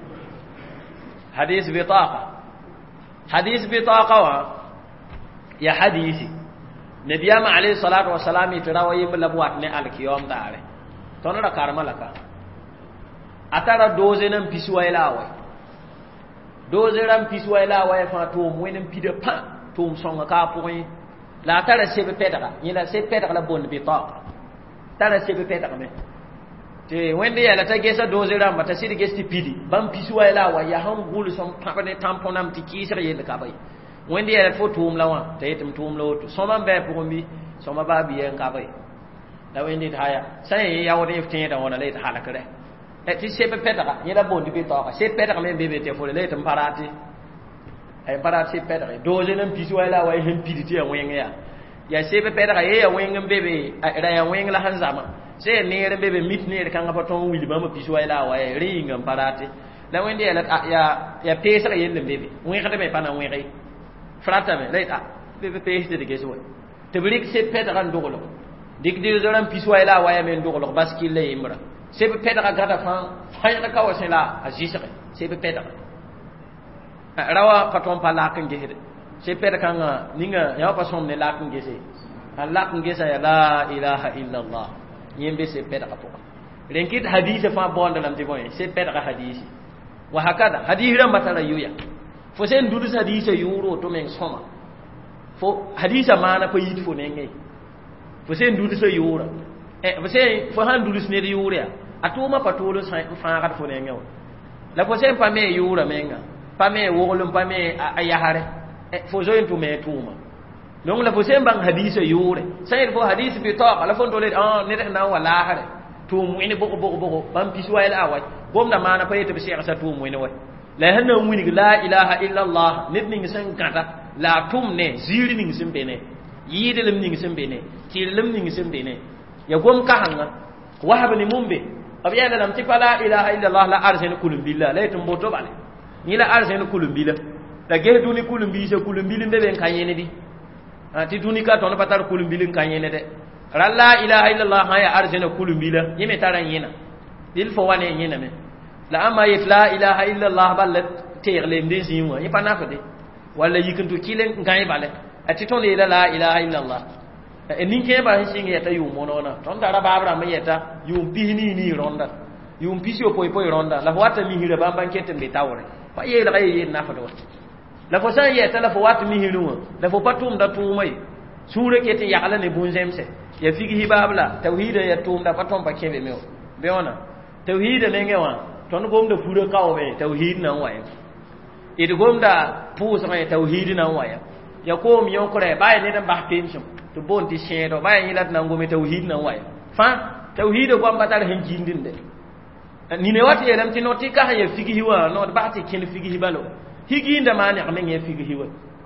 حديث بطاقة حديث بطاقة يا حديثي نبيام عليه الصلاة والسلام يتراوي بلبوات نه الكيوم داره تونرا كارملكا أترى دوزنم بيسويلاوي دوزنم بيسويلاوي فاتوم وينم بيد بان توم سونغ كابوي لا ترى سيب بيدرا يلا سيب بيدرا لا بون بطاقة ترى سيب بيدرا مي te wende ya la ta gesa dozera mata sidi gesti pidi bam piswa ila wa ya han gulu som tapane tamponam ti kisere yel ka bay wende ya fo tum lawa te tum tum lo to soma be pour mi soma ba biyen ka bay da wende haya sai ya wode iftin da wona le ta halakare e ti se pe pedra ni la bondi bi to ka se pedra me bebe te fo le tum parati ay parati pedra doze nam piswa ila wa hen pidi ti wenge ya ya se pe pedra ye ya wenge bebe ra ya wenge la hanzama se neere bebe mit neere kanga paton wili bama piswa ila wa ringa parati la wende ya ya ya pesa yelle bebe wen khade me pana wen gai frata me leita bebe pesa de geso te brik se pedra ndogolo dik di zoram piswa ila wa ya men ndogolo baskil le imra se be pedra gada fa fa ka wa sela ajisre se be pedra rawa paton pala kan gehede se pedra kanga ninga ya pa somne la kan gese Allah kan gesa ya la ilaha illallah yembe se pedra ko renkit hadith fa bonda lam tiboy se pedra hadith wa hakada hadith ram batala yuya fo sen dudu hadith yuro to men soma fo hadith mana ko yit fo nenge fo sen dudu se yura e fo sen fo han dudu ne yura atuma patolo sa fa gat fo nenge la fo sen pa me yura menga pa me wogolum pa me ayahare e fo zo entu me tuma donc la fo sen bang hadith yure sai fo hadith bi to ala fo dole ah ne na wala hare tum ene boko boko boko bam piswa ila awai gomna mana pa yete be cheikh sa tum ene way la hanna wuni la ilaha illa allah nit ni sen kata la tum ne ziri ni sen bene yide lem ni sen bene ti lem ni sen bene ya gom ka hanga wahab ni mumbe abiya lam ti la ilaha illa allah la arjana kulum billah la tum boto bale ni la arjana kulum billah la ge duni kulum bi se kulum bilin be ben kanyene di ati duni ka ton patar kulum bilin kanyene de la ilaha illa allah ya arjana kulum billah yime taran yina dil fo wane yina me la amma yit la ilaha illa allah balat tegle ndi zimu yi pana fade wala yikuntu kilen ngai bale ati ton ila la ilaha illa allah e ninke ba hinsinge yata yu monona ton dara babra me yata yu bihini ni ronda yu pisio poi poi ronda la wata mi hire bamba kete be tawre fa ye la ye na fado la fo san yata la fo wata mi hiru la fo patum da tumai sure kete yakala ne bunzemse ya figi hibabla tauhida ya tum da patom pa kebe mew be ona tauhida ne ngewa ton gom da fura kawo be tauhid nan waye id gom da pusa mai tauhid nan waye ya ko mi yokore baye ne dan ba pension to bon ti shedo baye ni lat nan gom tauhid nan waye fa tauhid gom batar hen jindin de ni ne wati elam ti noti ka ya figi hiwa no ba ti ken figi hibalo higi nda mani amen ya figi hiwa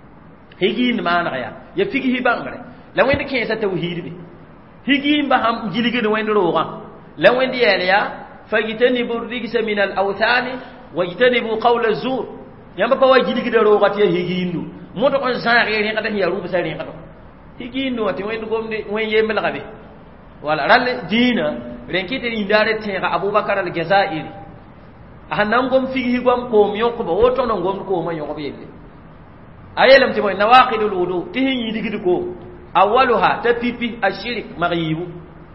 higi nda mani ya ya figi hibangre la wende ke sa tauhid bi higi mba ham jilige de wende roga la wende ya فاجتنبوا الرجس من الاوثان واجتنبوا قول الزور يamba pa wajili gidaro gati higindu moto kon saare ni kada ya rubu sare kado higindu ati wendu gomde wen yembel gabe wala ral dina renkite indare tega abubakar al-jazairi ahanam gom figi gom ko mi yoko ba woto non gom ko man yoko yelle ayelam ti moy nawaqidul wudu tihin yidi gidu ko awwaluha tapipi ashirik maghibu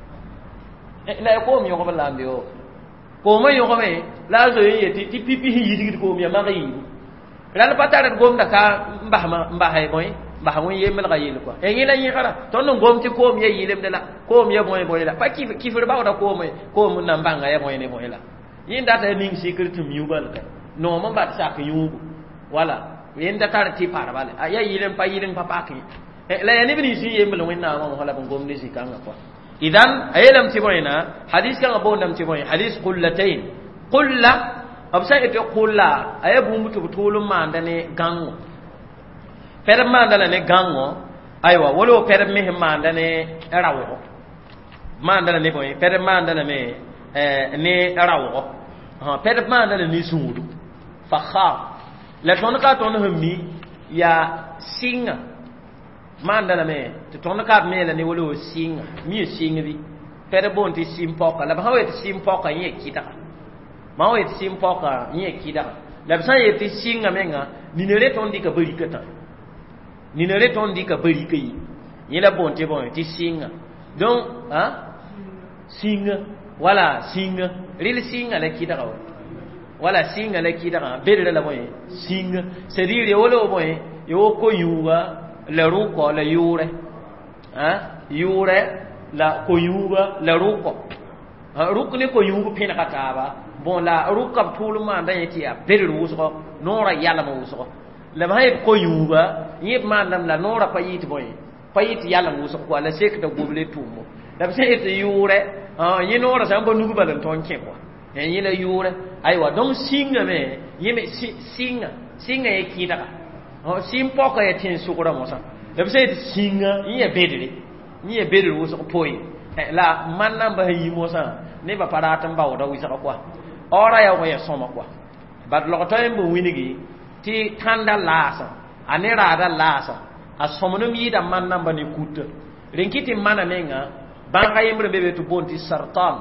la ko mi yoko ba lambe o ko ma yo me la zo yeti ti pipi hi yidi ko mi ma gayi la patar gom da ka mbah ma mbah hay boy mbah won yemel gayi ko e ngi la yi xara ton no gom ti ko mi yilem de la ko mi boy boy la pa ki ki fur ba da ko me ko mun na mbanga ya boy ne boy la yin da ta ning secret mi ubal ka no ma ba sa ka yugo wala yin da tar ti para bale ya yilem pa yilem pa pa ki e la ya ni bi si yemel won na ma wala gom ni si kanga ko idan ayelam tiboyna hadis kan abo nam tiboy hadis qullatayn qulla absa ete qulla ayabu mutu butulum mandane gango per mandala ne gango aywa wolo per me mandane rawo mandala ne boy per mandala me eh ne rawo ha per mandala ni suudu fa kha la ton ka ton hummi ya singa mandala me to ton ka me la ne wolo singa mi singa bi pere bon ti simpoka la ba wet simpoka ye kita ma wet simpoka ye kita la ba ye ti singa menga ni ne re ton di ka bari kata ni ne re ton di ka bari kai ye la bon ti bon ti singa donc ha singa wala singa ril singa la kita ka wala singa la kita ka bere la boy singa c'est dire wolo boy yo ko yuwa la ruko la yure ha yure la koyuba la ruko ruk ne ko yugo pina kataba bon la ruk kap tulu ma ndan yati ya berir wuso nora yalla ma wuso la bay ko yuba yib mandam la nora payit boy payit yalla wuso ko la sek da goble tumo da se et yure ah yi nora sam bo nugu balan ton ke ko en yi la yure aywa donc singa me yime singa singa e kita oh sim poko e tin sukura mosa da se et singa yi e bedire yi e bedir wuso poi la manna ba yi mosa ne ba paratan ba wada wisa kwa ora ya waya soma kwa bad lo to en bu winigi ti tanda lasa anera da lasa asomnum yi da manna ba ni kutta rinkiti mana menga banga yemre bebe to bonti sartan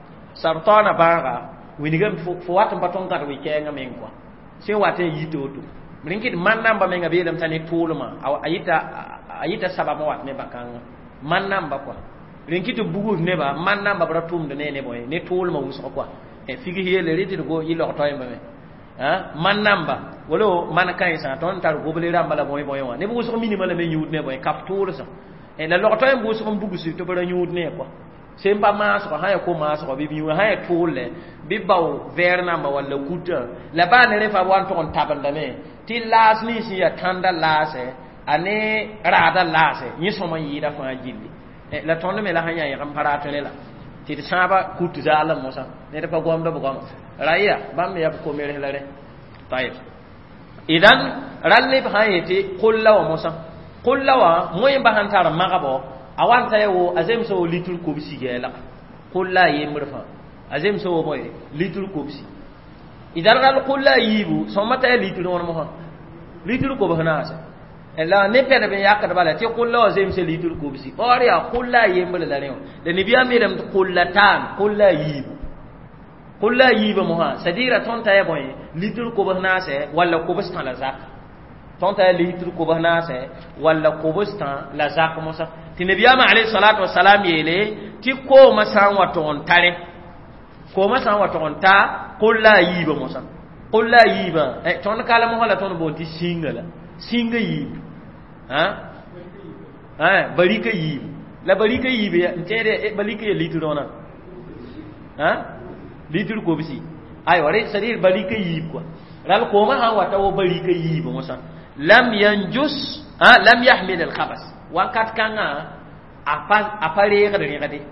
sartana banga winigam fo fo watam baton ka wi kenga men kwa se wate yito to rinkiti manna ba menga be dam tani tuluma ayita ayita sababu wat ne bakanga manna ba kwa rinkiti bugu neba manna ba bratum de ne boy ne tol ma wuso kwa e figi hele riti go yilo to yamba me ha manamba wolo man kan sa ton tar go bele ramba la boy boy wa ne bugu so minima la me nyut ne boy kap tol so e la lo to yamba so bugu si to bra nyut ne kwa sempa ma so ha ya ko ma so bi bi ha ya tol le bi baw verna ma wala kuta la ba ne refa wan to on tabanda me ti las ni si ya tanda lase ane rada lase ni so ma yida fa jilli la tonne me la hanya ya kamparata le la ti saba kutu zala mosa ne da pagom da bugam raya bam ya ko mere la re tayib idan ralle bahayeti kullawa mosa kullawa moy bahantara magabo awanta yawo azem so litul kubsi gela kulla yemrfa azem so moy litul kubsi idan ral kulla yibu so mata litul won mo litul ko bahana la ne pere be yakata bala ti kullu azim se litul kubsi ori ya kullu yembele la rew de ni biya miram kullatan kullu yib kullu yib mo ha sadira tonta e boy litul kubna se wala kubstan la zak tonta litul kubna se wala kubstan la zak mo sa ti ne biya ma alayhi salatu wassalam yele ti ko masan wato on tare ko masan wato on ta kullu yib mo sa kullu yib e ton kala mo hala ton bo ti singala singa yib ha ha barika yib la barika yib ya tere barika ya liturona ha litur ko bisi ay ware sadir barika yib kwa ral ko ma ha wata wo barika yib musa lam yanjus ha lam yahmil al khabas wa kat kanga apa apare ga de ngade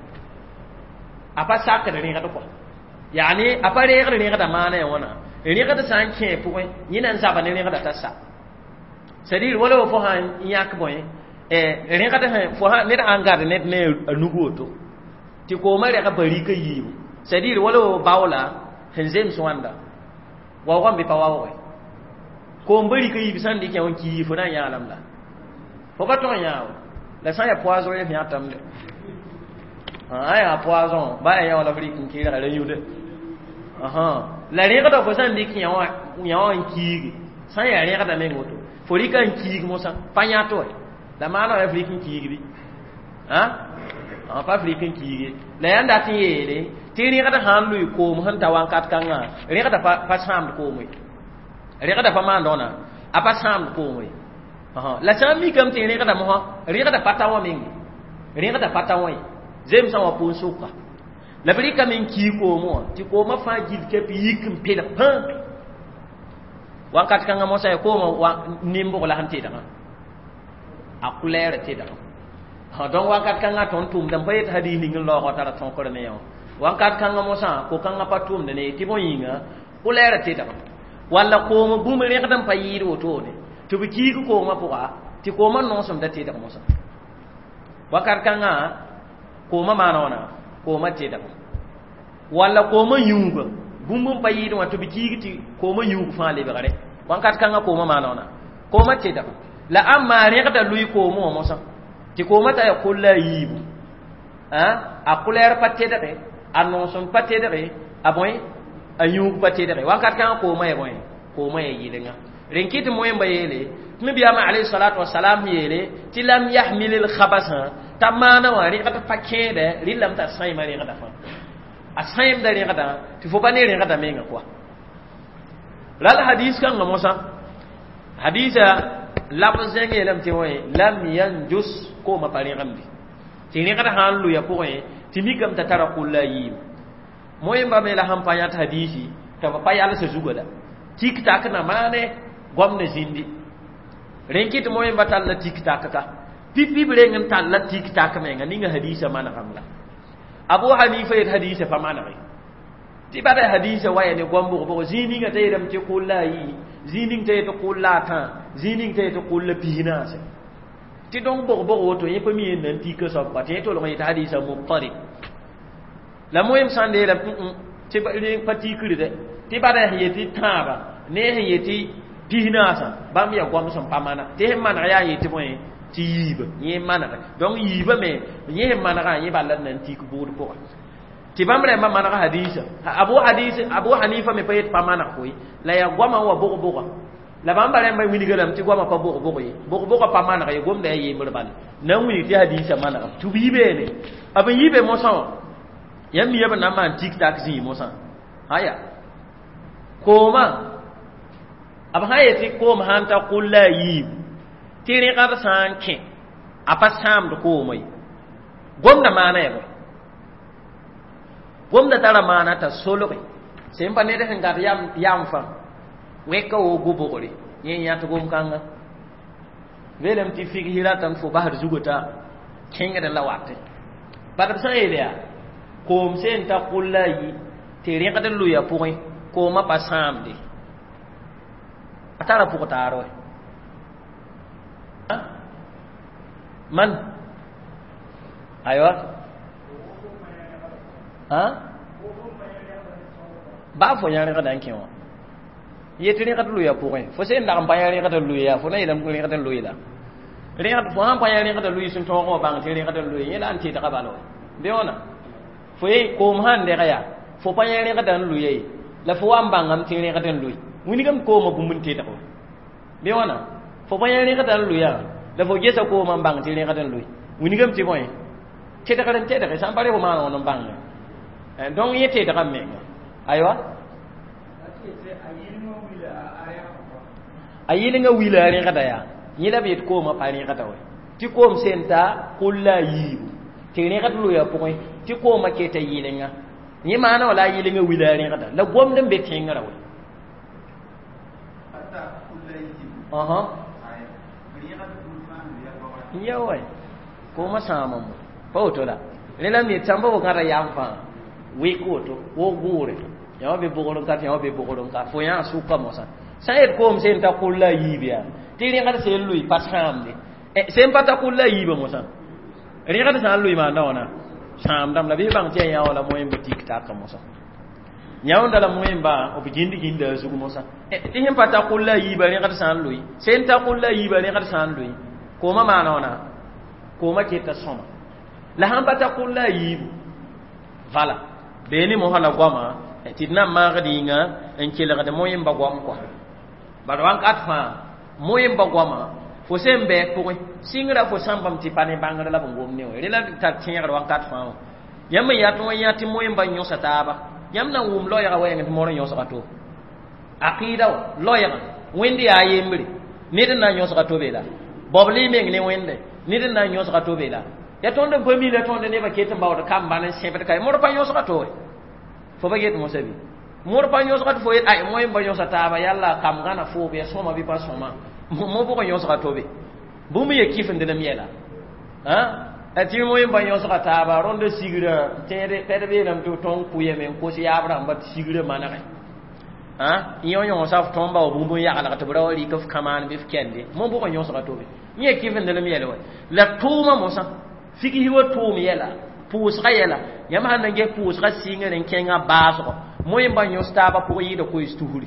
apa saka de ngade ko yani apare ga de ngade mana ya wana ni ga ta sanke fu yinan saba ne ngade ta sa sadir wala fo han yak boy e renga ta fo ha ne anga ne ne nugoto ti ko mare ka bari ka yi sadir wala bawla hanzem swanda wa wa bi pawawo ko bari ka yi bisan dike won ki fo nan ya alamla fo ka ton ya la sa ya poison ya ya tamle ah ya poison ba ya wala bari kin ki ra yude aha la renga ta fo san dike ya wa ya won ki sa ya renga ta me ngoto forika nkig mosa panyato la mana ya flikin kigi ha ah pa flikin kigi la yanda tin yele tiri kada hanlu ko mu hanta wan kat kanga re kada pa sam ko mu re kada pa mandona apa sam ko mu aha la chami kam tiri kada mo re kada patawa mingi re kada patawa zem sa wa pun suka la frika min ki ko mo ti ko ma fa gid ke pi yikim pela pan wakat kanga mo say ko mo nimbo la hanti daga akulere ti daga ha don wakat kanga ton tum dam bayet hadi ni ngol ho tara ton ko ne yo wakat kanga mo sa ko kanga patum ne ti mo yinga kulere ti daga walla ko mo bumi re kadam payiri woto ne to bi ki ko ma puwa ti ko man non som da ti daga mo sa wakat kanga ko ma manona ko ma ti daga walla ko ma yunga bumbum payiri wato bi kigiti ko ma yugo fa le bagare wankat kanga ko ma manona ko ma ceda la amma riqda lui ko mo mo sa ti ko mata ya kulla yibu ha akuler pateda be annonson pateda be aboy ayugo pateda be wankat kanga ko ma yeboy ko ma yilenga renkiti moyen bayele tumi biya ma alayhi salatu wassalam yele tilam yahmilil khabasa tamana wa riqda pakede rilam ta sai mari riqda fa asayem dari kata ti fo bane re kata menga kwa lal hadis kan ngamosa hadisa labzen yelam ti woy lam yanjus ko ma pare gambi ti ni kata hanlu ya ko e ti mi kam ta tara kullayi moyen ba me la hampanya ta hadisi ta pa yalla se zugoda tik tak na mane gomne zindi renkit moyen ba tal la tik tak ka pipi brengen tal la tik tak me nga ninga hadisa mana kamla Abu Hanifa yet hadisa fa mana ri ti bada hadisa waye ne gombo bo zini nga tay dam ci kullayi zini tay to kullata zini tay to kulla pihinase ti dong bo bo woto ye pa mi nan ti ke so ba te to lo ngi hadisa muqtari la moyem sande la ti ba ri pati kuri de ti bada yeti taba ne yeti pihinasa bam ya gwam som pamana te mana ya yeti moy ti yiba ye mana donc yiba me ye mana ga ye balan nan ti ku bodu ko ti bamre ma mana hadisa Abu hadisa Abu Hanifa me payet pamana koy la ya gwama wa bogo bogo la bambare mai wini galam ti gwama pa bogo bogo yi bogo bogo pamana ga gom da ye murban nan wini ti hadisa mana tu bibe ne abin yibe mo son yam mi yaba na man tik tak zi mo son haya koma ab hayati koma hanta kullayi tiri qad sanke apa sam do ko mai gom da mana yaba gom da tara mana ta solo kai sai pa ne da hanga yam yam fa we ka o gubo gori yen ya to gom kanga velem ti figi hiratan fo bahar zugota kenga da lawate pada sai dia kom sen ta kullayi tiri qad lu ya point ko ma pa sam de atara pu taro man aywa ha ba fo yare ka danke wa yetri ka lu ya point fo sen da ba yare ka lu ya fo nay dam ko ka lu ya re ka fo han pa yare ka lu sun to ko bang tiri ka lu ya lan ti ta ka ba lo be ona fo yi ko man de ka ya fo pa yare ka dan lu ya la fo am bangam tiri ka dan lu wini gam ko ma bu mun ti ta ko be ona fo pa yare ka dan lu ya la fo gesa ko man bang tiri ka dan lu wini gam ti boy te ta ka dan te ta ka san pare ko ma no bang donc yete ta kam me aywa ayini nga wilari kata ya yila bet ko ma pani kata we ti ko senta kullayi ti ne kata lu ya point ti ko ma keta yilinga ni mana wala yilinga wilari kata la gom dem bet ngara we ata kullayi aha yawa ko ma sama mo pauto la lela mi tambo ngara yamfa we ko to wo gure ya be bogolon ka ya be bogolon ka fo ya su ka mosa sayet ko msen ta kullayi biya ti ri ngata se lui pasamde e sem pata kullayi ba mosa ri ngata sa lui ma ndona sam dam la bi bang je ya wala moyen boutique ta ka mosa nyaw ndala moyen ba o bigindi ginda su mosa e ti hem pata kullayi ba ri ngata sa lui sen ta kullayi ba ri ngata sa lui ko ma ma nona ko ma ke ta soma la ham pata kullayi vala beni mo hala gwama tidna ma gadinga en kila ga moyen ba gwam ko ba wan kat fa moyen ba gwama fo sembe ko singra fo sambam ti pane bangara la ngom ne o rela ta tinya ga wan kat fa yamma ya to ya ti moyen ba nyosa taba yamna wum lo ya wa ngi mo ro nyosa to aqida lo ya wendi ya yemri ni na nyosa to be la bobli me ngi wende ni na nyosa to be la ya tonde bami le tonde ne ba ketan ba o kam banan sebe kay mo ro pa nyosa to fo ba get mo sebi mor pa nyoso kat fo ay moy ba nyoso taba yalla kam gana fo be soma bi pa soma mo bo ko nyoso to be bu mu yekif ndena miela ha ati moy ba nyoso taba ronde sigira tere tere be nam to ton ku yemen ko si abra mbat sigira manaka ha iyo nyo sa ton ba bu mu ya ala to bra wali kof kaman bi fkende mo bo ko nyoso to be ni yekif ndena miela wa la tuma mo sa fiki hiwa tuma yela pus yela yama nan ge pus ga singa ren kenga baso moy ba nyosta ba pour yi do ko istuhuri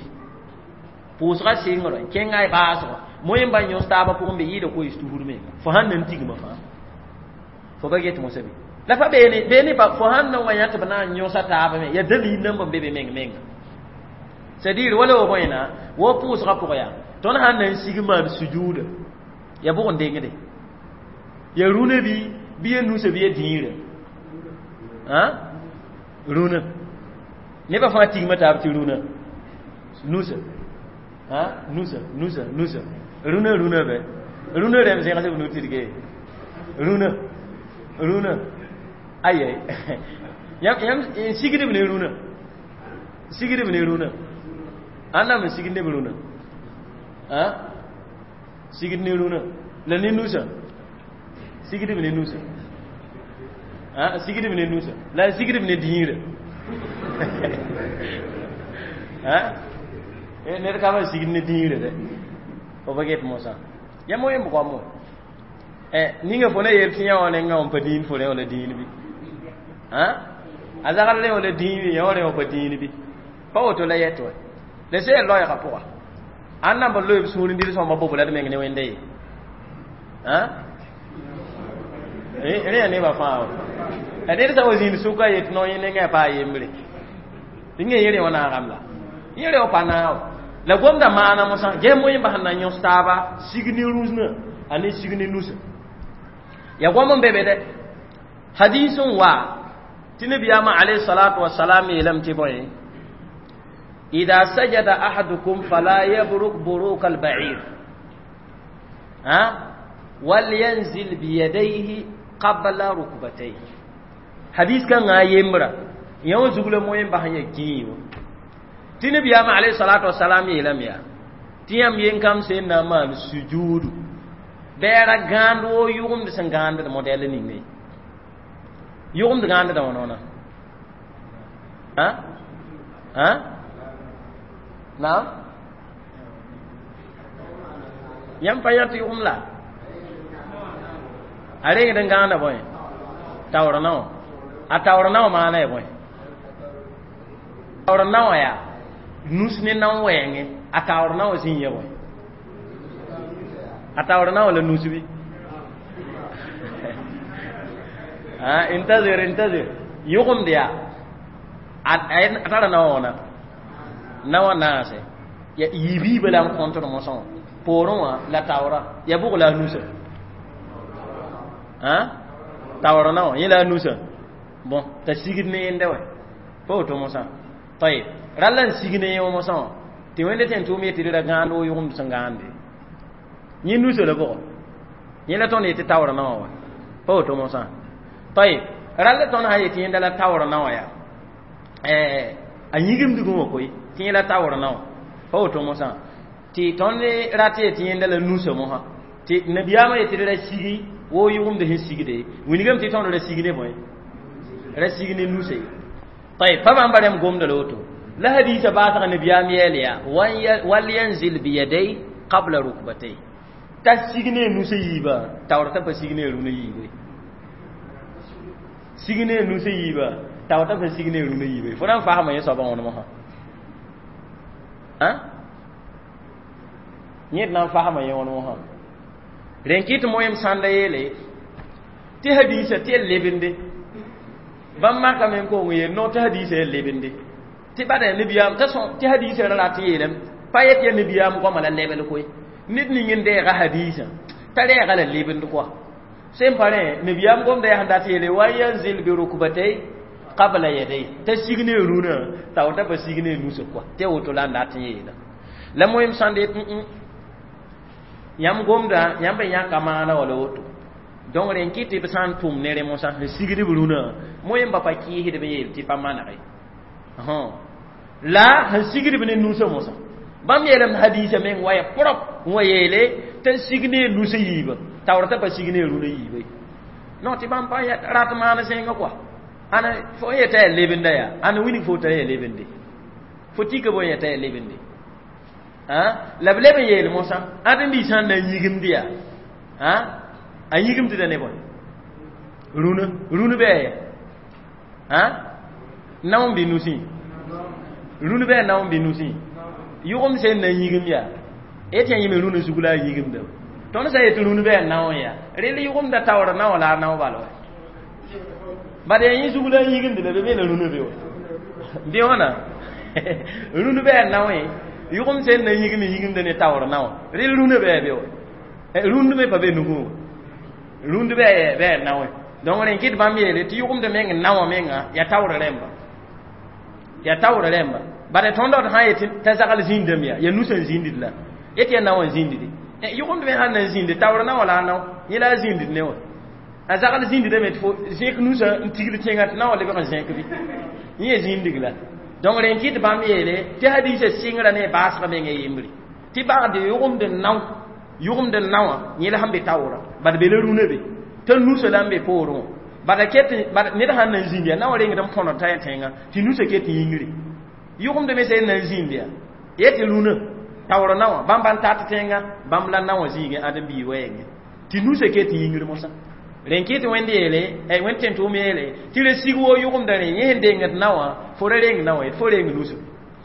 pus ga singa ren kenga baso moy ba nyosta ba pour mbe yi do ko istuhuri me fo hanan tigma fa fo ba get mo sebi la fa bene bene ba fo hanan wa yata bana nyosa ta ba me ya dali nan ba bebe meng meng c'est dire wala o boyna wo pus ga pour ya ton hanan sigma sujuda ya bo ndenge de ya rune bi bi nu se bi dire ha runa ne ba fa tigma ta ti runa nusa ha nusa nusa nusa runa runa be runa dem se ngase nu tirge runa runa aye yam yam sigide ne runa sigiri ne runa anna me sigiri ne runa ha sigiri ne runa la ne nusa sigiri ne nusa ha sigiri ne nusa la sigiri ne dinire ha e ne ka ba sigiri ne dinire de o baget mosa ya mo yem ko mo eh ninga fona yel tinya wona nga on padin fona wala din bi ha azagal le wala din bi yore o padin bi pa oto la yeto le se lo ya kapwa anna ba lo yebsu ni dir so ma bobo la de ngene wende ha eh ere ne ba fa e ne sa wazin suka yet no yin nga pa yemre dinga yere wana gamla yere o pana la gomda mana musa je mo yimba hanna nyo staba signi ruzna ani signi nusa ya gomon bebe de hadithun wa tinabiyama alayhi salatu wassalam ilam tiboy idha sajada ahadukum fala yabruk buruk al-ba'ir ha wal yanzil bi yadayhi qabla rukbatayhi hadith kan ayemra yawo zugule mo yimba hanya kiyo tinabiyama alayhi salatu wassalam ilam ya tiyam yen kam sen na ma sujudu bera gando yugum de sanganda de model ni ne yugum de ganda da wonona ha ha na yam payat yugum la are de ganda boy tawra no a tawra no ma na boy tawra no ya nusni na wenge a tawra no sin ye boy atawra na wala nusubi ah intazir intazir yugum dia atara na wona na wana se ya yibi bala kontor mo son poron la tawra ya bu la nusa ah tawra na yela nusa bon ta sigine ende wa po to mo san tay ralan sigine yo mo son ti wende ten to mi ti da gando yugum sangande ni nu se le bo ni la ton ite tawra na wa po to mo sa tay ralle ton ha yiti ndala tawra na wa ya eh anyigim du go koy ti la tawra na po to mo sa ti ton le rate ti ndala nu se mo ha ti nabiyama yiti da sigi wo yugum de sigi de winigam ti ton da sigi de boy ra sigi ne nu se tay fa ban barem gom da loto la hadisa ba ta nabiyama yeliya wal yanzil bi yaday qabla rukbatay ta sigine nusa yiba tawrata pa sigine runa yibe sigine nusa yiba tawrata pa sigine runa yibe foran fahama yeso ba wona mo ha ha nyet na fahama ye wona mo ha renkit moyem sanda yele ti hadisa ti lebinde bamma kamen ko ngoye no ti hadisa lebinde ti bada ne biyam ta son ti hadisa rala ti yelem payet ye ne biyam ko mala lebel koy nit ni ngende ga hadisa tare ga la libin ko sem pare ne biyam gom da handa tele wayanzil bi rukbatay qabla yaday ta signe runa tawta ba signe nusu ko te woto la ndati yela la moyim sande yam gom da yam be yakka mana wala woto donc ren kiti be san tum nere mo sa signe runa moyim ba pa ki hide be yel ti pa mana ay ha la ha signe be nusu mo sa bam yelam hadisa men waya prop wayele tan signe lu se yiba tawrata ba signe lu ne yiba no ti bam pa ya ratma na senga quoi ana fo yeta lebenda ya ana wini fo ta lebende fo tika bo yeta lebende ha lablebe yele mosa adam bi san na yigim dia ha a yigim ti dane bon runa runa be ha nawm bi nusi runa be nawm bi nusi yugum sen na yigim ya etian yime runu sugula yigim da ton sa yetu runu be nawo ya rele yugum da tawra na wala nawo balo ba de yin sugula yigim de be be na runu be bi wana runu be nawo yugum sen na yigim yigim de ne tawra nawo rele runu be be e runu be pa be nugo runu be be nawo donc ren kit bam yele ti yugum de men nawo menga ya tawra remba ya tawra remba bare tondo ha yeti tazagal zindem ya ya nusan zindid la yeti na wan zindidi e yugum de han na zindi tawra na wala na yila zindid ne wa azagal zindid de met fo zek nusa ntigli tengat na wala be kan zek bi ni zindig la donc ren kit bam yele ti hadise singra ne basra me ngi yimri ti ba de yugum de naw yugum de nawa ni la hambe tawra bad be le rune be tan nu so lambe poro bada ket bada ne da hanan zindia na wore ngi dam fono tay tenga ti nu se ket yingri yugum de me se na zindia yeti luna tawra nawa bam ban tat tenga bam la nawa zige adam bi wenge ti nu se ket yingri mo sa ren kit wende ele e wenten to mele ti le sigwo yugum de ne yende ngat nawa fore reng nawa fore reng nu so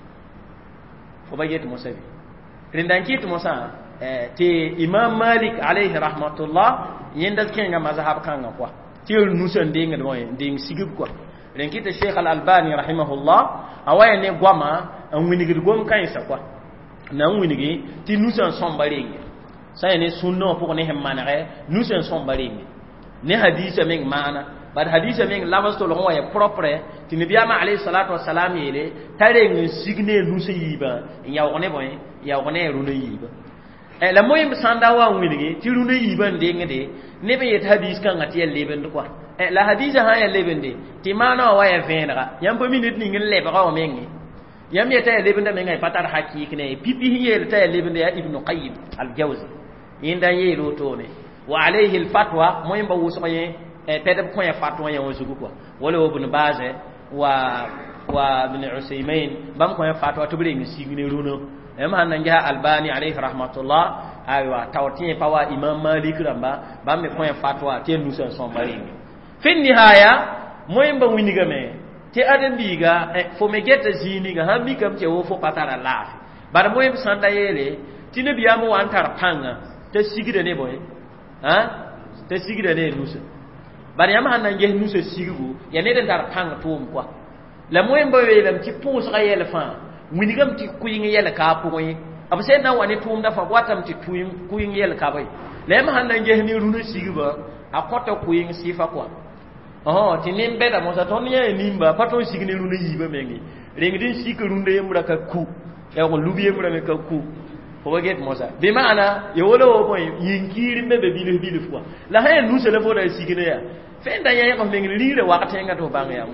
fo ba yet mo sa bi ren dan kit mo sa ti imam malik alayhi rahmatullah yenda kenga mazhab kanga kwa ti nu so ndinga do nding sigib kwa ren kit sheikh al albani rahimahullah awaya ne gwama an winigi gom kan sa kwa na winigi ti nu so sombaringa sai ne sunno pour ne hemmana re nu so sombaringa ne hadisa meng mana bad hadisa meng lamas to lo ya propre ti nabiyama alayhi salatu wassalam yele tare ngi signe nu se yiba ya wone boy ya wone runa yiba e la moyim sanda wa winigi ti runa yiba ndenge de ne be yet hadis kan ngati leben ko e la hadisa ha ya leben de ti mana wa ya venra yam po minute ni ngin leba ko mengi yam yeta leben de mengai patar hakiki ne pipi hiye ta leben de ibn qayyim al-jawzi inda yelo to ne wa alayhi al-fatwa moy mba wusoye e pedab ko ya fatwa ya wusugo ko wala ibn baze wa wa ibn usaymin bam ko ya fatwa to bire ngi sigine runo e ma nan ja albani alayhi rahmatullah aywa tawti pawa imam malik ramba bam me ko ya fatwa te nu sen son bari fi nihaya moy mba winiga me te adam biga e fo me geta zini ga hambi kam te wo fo patara la bar moy sanda yele tinabiya mo antar panga te sigide ne boy ha te sigida ne nusa bari yama hanan je nusa sigigu ya ne den dar pang tum kwa la moyen ba welam ci pous ga yele fa winigam ci kuyin yele ka poy ab sen na wani tum da fa watam ci tuyin kuyin yele ka bay la yama hanan je ni runu sigiba akota kuyin sifa kwa oh ti nimbe da mo sa ton ye nimba paton sigini runu yiba mengi rengidin sikurunde yemura ka ku ya ko lubiye mura me ka ku forget mosa be maana ye wolo ko yinkiri mebe bilu bilu fwa la hay nu se le foda sigine ya fenda ya ko mengi lire wakati nga to bang ya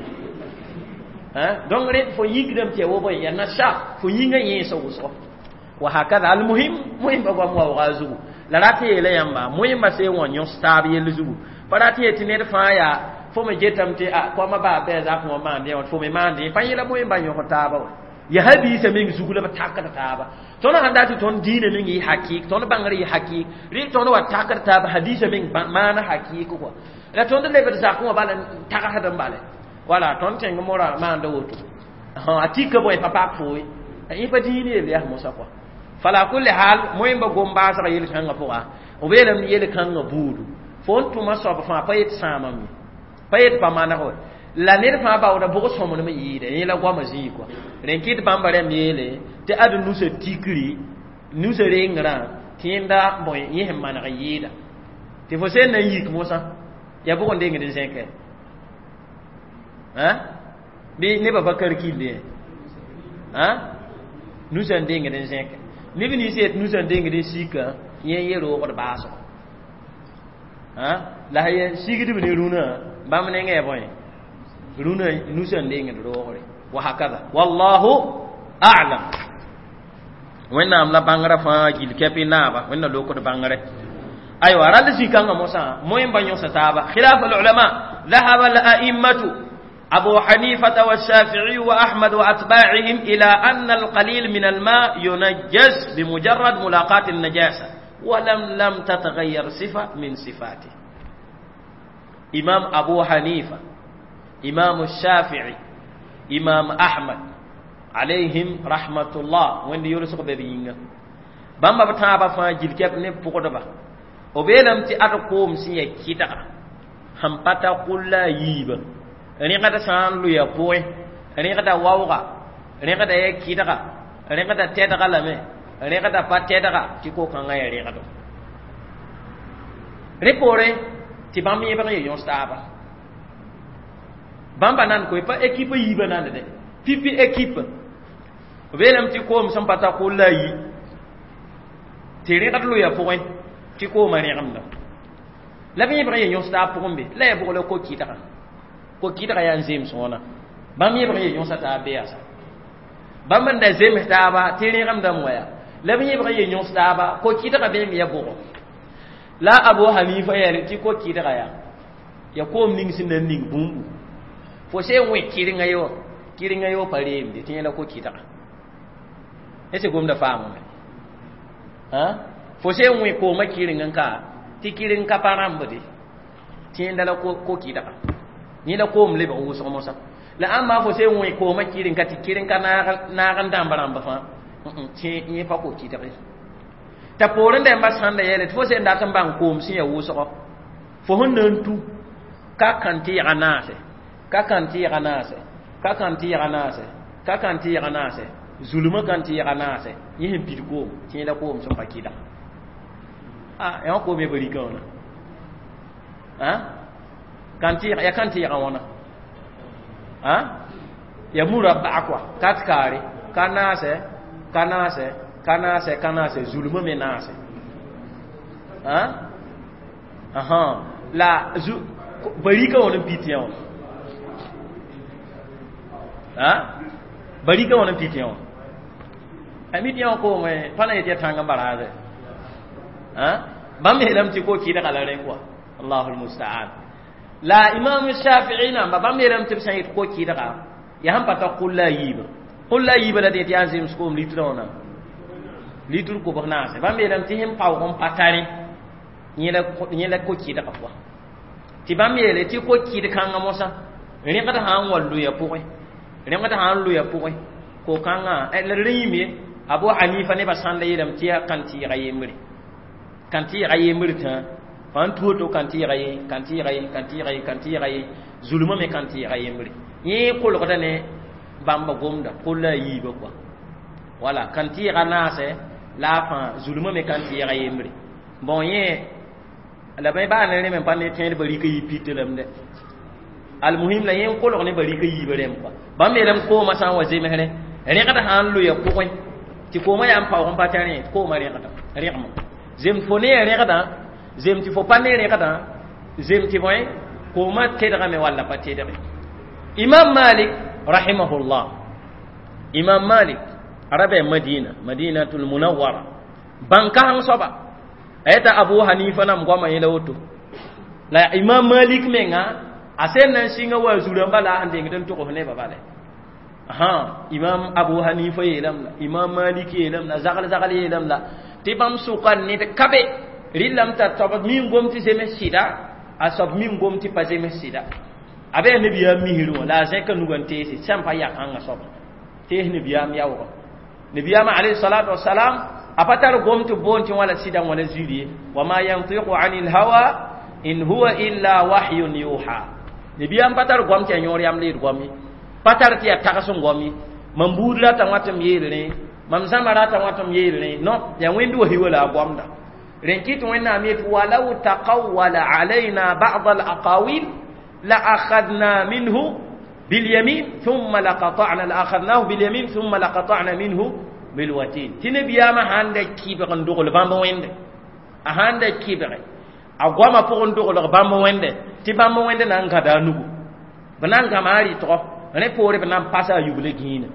ha donc re fo yigdam te wo boy ya na sha fo yinga yin so so wa hakada al muhim muhim ba gwa mo wazu la rati ele yamba muhim ba se won yon star ye luzu parati etine fa ya fo me jetam te a ko ma ba be za ko ma de fo me mande fa yela muhim ba yon ko taba ya hadisa mengi sugula ba takata taba tono handati ton dine mengi hakik tono bangari hakik ri tono wa takata taba hadisa mengi mana hakik ko la tono le beta ko bala takata dam bale wala ton tengo mora manda woto ha atika boy papa foi ai pa dine le ya musa ko fala kulli hal moyimba gomba sa yel kan ngapoa o belam yel kan ngabudu fon tuma so ba fa payet samami payet pa mana ko la ne fa ba o da bugo somo ne yide ni la gwa mazi ko ren kit bambare miele te adu nu se tikri nu se rengra tinda boy yi hemana ga yida te fo sen na yik mosa ya bugo ndenge de zenke ha bi ne ba bakar kinde ha nu se ndenge de zenke ni bi ni se nu se ndenge de sika yen yero ko ba so ha la ye sigidi bi ne runa bam ne nge boy runa nu se ndenge do hore وهكذا والله اعلم وين ام لا بانغرا فا جيل كبي نابا وين لوكو بانغرا ايوا رال سي كان موسى موين بانيو ستابا خلاف العلماء ذهب الائمه ابو حنيفه والشافعي واحمد واتباعهم الى ان القليل من الماء ينجس بمجرد ملاقاه النجاسه ولم لم تتغير صفه من صفاته امام ابو حنيفه امام الشافعي imam ahmad alayhim rahmatullah wanda yoro so be yinga bamba bata ba fa jilkep ne pukodo ba o belam ti ata ko msi ya kita hampata kulla yiba ani kada san lu ya poe ani kada wawga ani kada ya kita ka ani kada teta kala me ani kada pateta ka ti ko kan ya re kada repore ti bammi e ba yo staba bamba nan ko pa équipe yi ba nan de pipi équipe velam ti ko msam pata ko layi tere kat lu ya point ti ko mari amda la bi ibrahim yon sta pombe la ya bolo ko kita ko kita ya nzim sona ba mi ibrahim yon sa ta be asa bamban da zem taaba tiri ram dam waya la bi yeba ye nyos taaba ko kita ka be mi ya bo la Abu Hanifa ya ti ko kita ya ya ko ning sin nan ning bumbu fo se we kiri ngayo kiri ngayo pare mi ti la ko kita ese gom da famu ha fo se we ko ma kiri nganka ti kiri nka param bodi ti la ko ko kita ni la ko mle ba wo so mo sa la amma fo se we ko ma kiri nka ti kiri nka na na kan dambaram ba fa ti ni fa ko kita ta poren da ba sanda yele fo se ndatan ban ko msi ya wo so fo honnen tu ka kanti ganase ka kanti ganase ka kanti ganase ka kanti ganase zuluma kanti ganase yin bidgo tin da ko mso fakida ah ya ko me bari kawana ha kanti ya kanti gawana ha ya murabba akwa katkari kanase kanase kanase kanase zuluma menase ha aha la zu bari ka wani pitiyan ha bari ka wani pitiyan amitiyan ko mai fana yake tanga baraze ha ban me lamti ko ki da kalare kuwa Allahul musta'an la imam shafi'i na ba ban me lamti sai ko ki da ya han pata kullayiba kullayiba da te yanzim skom litrona litur ko bana se ban me lamti him paw on patari ni la ni la ko ki da kwa ti bam yele ti ko ki de kanga mosa ni kata han wallu ya puwe ni kata han lu ya puwe ko kanga el rimi Abu Hanifa ne basanda yedam ti kanti gayemri kanti gayemri ta fan tuto kanti gaye kanti gaye kanti gaye kanti gaye zuluma me kanti gayemri ni ko lo kata ne bamba gomda ko la yiba kwa wala kanti ganase la fa zuluma me kanti gayemri bon ye la bay ba ne men pan ne tin bari kay pitelam de al muhim la yen ko lo ne bari kay barem quoi ba me lam ko ma san waje me hene ne kata han lu ya ko ko ti ko ma yam pa ko patane ko ma re kata re ma zem fo ne re kata zem ti fo pan ne re kata zem ti boy ko ma te da me wala pa te da Imam Malik rahimahullah Imam Malik arabe Madina Madinatul Munawwara banka han soba ayata Abu Hanifa nam goma yela woto la Imam Malik menga asen nan singa wa zura bala ande ngidan to ko ne babale aha Imam Abu Hanifa yelam la Imam Malik yelam la zagal zagal yelam la tibam sukan ni de kabe rilam ta tobat mi ngomti seme sida asab mi ngomti pa seme sida abe ne biya mi hiru la zeka nugante si champa ya kanga sob te ne biya mi yawo ne biya ma alayhi salatu wassalam apatar gomtu bonti wala sidan wala zuriye wama yantiqu anil hawa in huwa illa wahyun yuha nibiyam patar gomti anyori am lir gomi patar ti atakaso gomi mambudla tamatam yele mam zamara tamatam yele no ya wendu hiwala gomda renkitu wenna amit walau taqawwala alaina ba'd al aqawil la akhadna minhu bil yamin thumma laqata'na la akhadnahu bil yamin thumma laqata'na minhu bilwatin tinabiyama handa kibe kan dogol bamba wende a handa kibe agwama pokon dogol bamba wende ti bamba wende nan ka danugo banan kamari to ne pore banan pasa yubule gina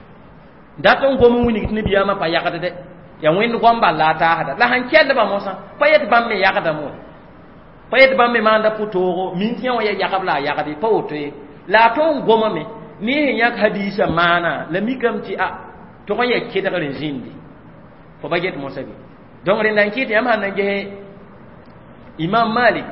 daton gomo wuni tinabiyama pa yakata de ya wendu gomba lata hada la han kelle ba mosa payet bamme yakata mo payet bamme manda putoro mintian wa yakabla yakati pote la ton gomo me ni yak hadisa mana la mikamti a to ko ye kida garin zindi fo baget mo sabi donc ren dan kiti am han je Imam Malik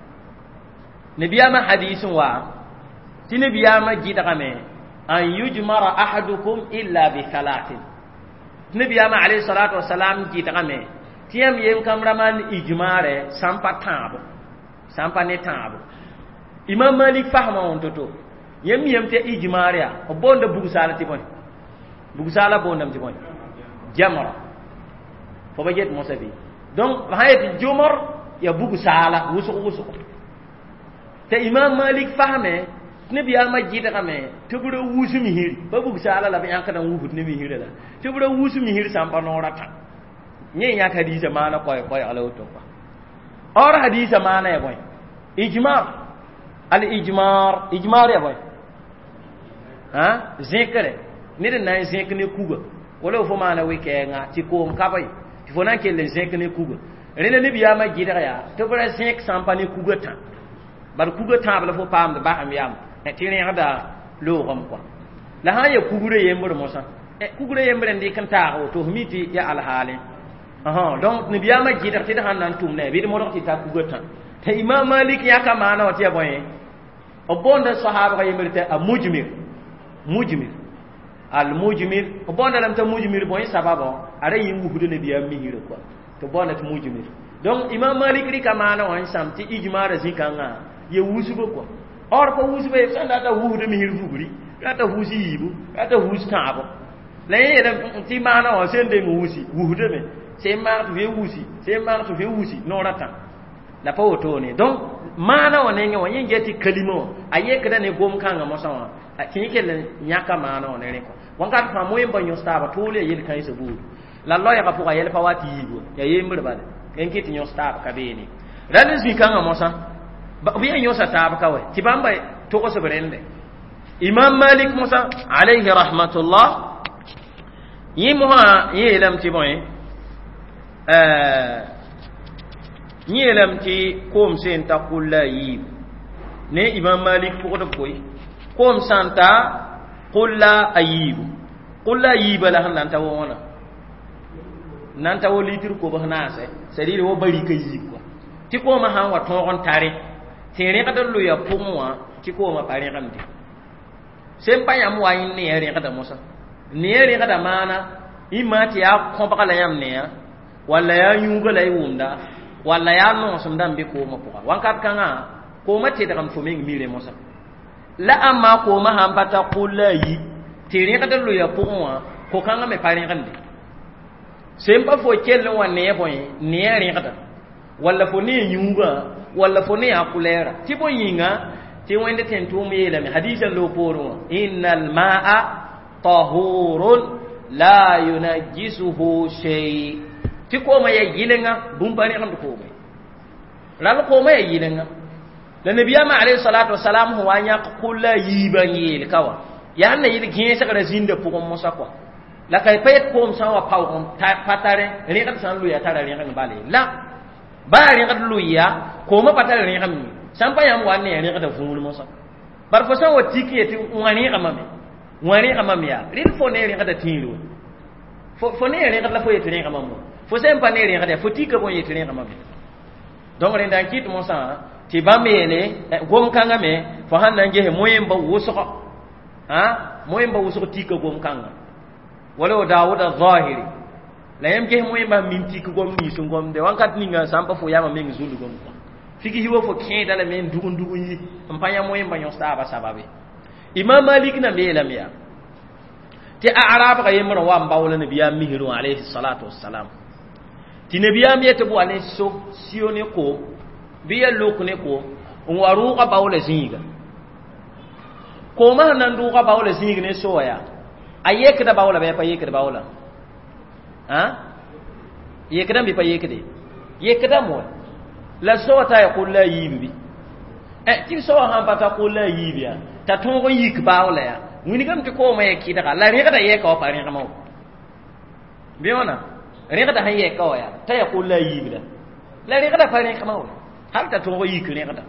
nabiyama hadisun wa tinabiyama gida game an yujmara ahadukum illa bi thalathin nabiyama alayhi salatu wassalam gida game tiyam yem kamraman ijmare sampa tabo sampa ne tabo Imam Malik fahma on toto yem yem te ijmare ya bonda bugu salati bon bugu sala bondam ti bon jamara fo baget mo sabi donc hayati jumar ya bugu sala wusu wusu te Imam Malik fahme nabi ya majida kame tuburo wusu mi hiri ba bugu sala la yan kana wuhut ne mi hiri la tuburo wusu mi hiri sampa no rata nye ya hadisa mana koy koy ala to ba or hadisa mana ya boy ijmar al ijmar ijmar ya boy ha zikre ne den nan zek ne kuga wala fo mana wekenga ti ko kabai ti fo nan ke le zek ne kuga rene ne biya ma gidara ya to bara zek sampani kuga ta bar kuga ta bala fo pam da ba am yam e ti ne da lo gam kwa la ha ya kugure yember mosa e kugure yember ndi kan ta o to miti ya al hale aha donc ne biya ma gidara ti da han nan tum ne bi mo do ti ta kuga ta te imam malik ya ka mana o ti boye o bonda sahaba ga yember te a mujmir mujmir al mujmir o bonda lam ta mujmir boy sababo ara yi wuhude ne biya mihire quoi to bonda ta mujmir donc imam malik ri kamana wan samti ijmara zikanga ye wusugo quoi or ko wusugo e sanda ta wuhude mihir fuguri ta husi yibu ta husi tabo la ye ti mana o sende mu wusi wuhude me c'est mar to ve wusi c'est mar to ve wusi no rata la pa oto ne donc mana o ne ngi won yengeti kalimo aye kada ne gom kanga mo sawa kinike le nyaka mana o ne ko wangat fa moy mba nyosta ba tole yel kan se budu la lo ya ka fuka yel pa wati yigo ya yembre bade en kiti nyosta ba kabeni ran zi kan mo sa ba bi en nyosta ta ba kawai tibamba to ko so berende imam malik musa alayhi rahmatullah yimuha yelam tiboy euh yelam ti kom sen ta kullayi ne imam malik ko do koy kom santa قل لا أيب قل لا أيب لهم نانتاونا نانتاو ليتر كوبه ناسه سرير هو بري كيزيب تكو ما هم وتوغن تاري تيري كده لو يبوموا تكو ما باري كمدي سيمبا يامو أين نيري كده موسى نيري كده مانا إما تيا كومبا لا يام نيا ولا يا يونغ لا يوندا ولا يا نوسم دام بيكو ما بوكا وانكاب كانا كوما تيدا كم فمين ميري موسى la amma ko ma hambata kullayi tere ka dallo ya puwa ko kanga me pare ngande sempa fo kellen wanne boy ne yare kada walla fo ne nyunga walla fo ne akulera tibo yinga ti wende tentu me yela me hadisan lo poro innal ma'a tahurun la yunajjisuhu shay ti ko ma ya yilenga bumbani kam ko me lal ko ma ya yilenga la nabiya ma alayhi salatu wassalam huwa nya kulla yiban yel kawa ya na yid gien sa kada zinda pokon mosa kwa la kay payet ko msa wa paw on patare ri kan san lu ya tara ri kan bale la ba ri kan lu ya ko ma patare ri kan san pa yam wanne ri kan fumul mosa bar fo san wa tiketi ngani kamame ngani kamame ya ri fo ne ri kan tinlu fo fo ne ri kan la fo yetri kamamo fo sem pa ne ri kan fo tika bon yetri kamame donc ri dan kit mosa ti bamele gom kanga me fo hanna je moyemba wuso ha moyemba wuso tika gom kanga wala daawud az-zahiri la yam je moyemba min tika gom ni so gom de wankat ninga sampa fo yama men zulu gom fiki hiwo fo keda la men dugun dugun yi ampanya moyemba nyo saba sababe imam malik na mela miya ti a'rab ga yemra wa mbawla nabiya mihru alayhi salatu wassalam ti nabiya miyete bu ane so sione ko biya lokune ko waru ka bawle zinga ko ma nan du ka bawle zinga ne soya ayek da bawla be pa yek da bawla ha yek da bi pa yek de yek da mo la sota ya qul la yibi eh ti so ha pa ta qul la yibi ya ta to ko yik bawla ya muni kam ti ko ma yek da la re ka da yek ko pa re ka mo bi ona re ka da ha yek ko ya ta ya qul la yibi la la re ka da pa re ka mo hal ta to yi kire kada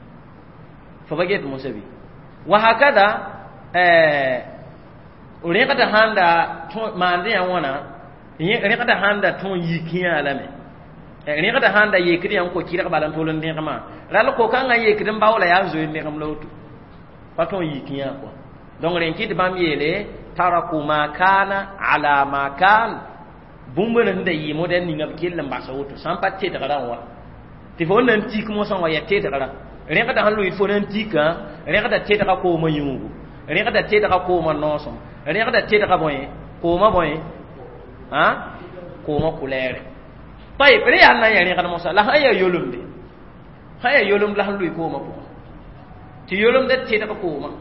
fa baget musabi wa hakada eh ure kada handa to mande ya wona ure kada handa to yi kiya alame ure kada handa yi kire an ko kira ka balan tolon din kama ral ko kan ayi kirin bawla ya zo ne kam lawtu fa to yi kiya ko donc ren kiti bam yele taraku ma kana ala ma kan bumbana nda yi moden ni ngab killan ba sawto san patte daga ranwa ti fo nan tik mo son wa yette daga ren kada hallo il fo nan tika ren kada te daga ko ma yungu ren kada te daga ko ma nosom ren kada te daga boy ko ma boy ha ko ma kulere tay pre yan na yani kada mo sa la haya yolum de haya yolum la hallo ko ma ko ti yolum de te daga ko ma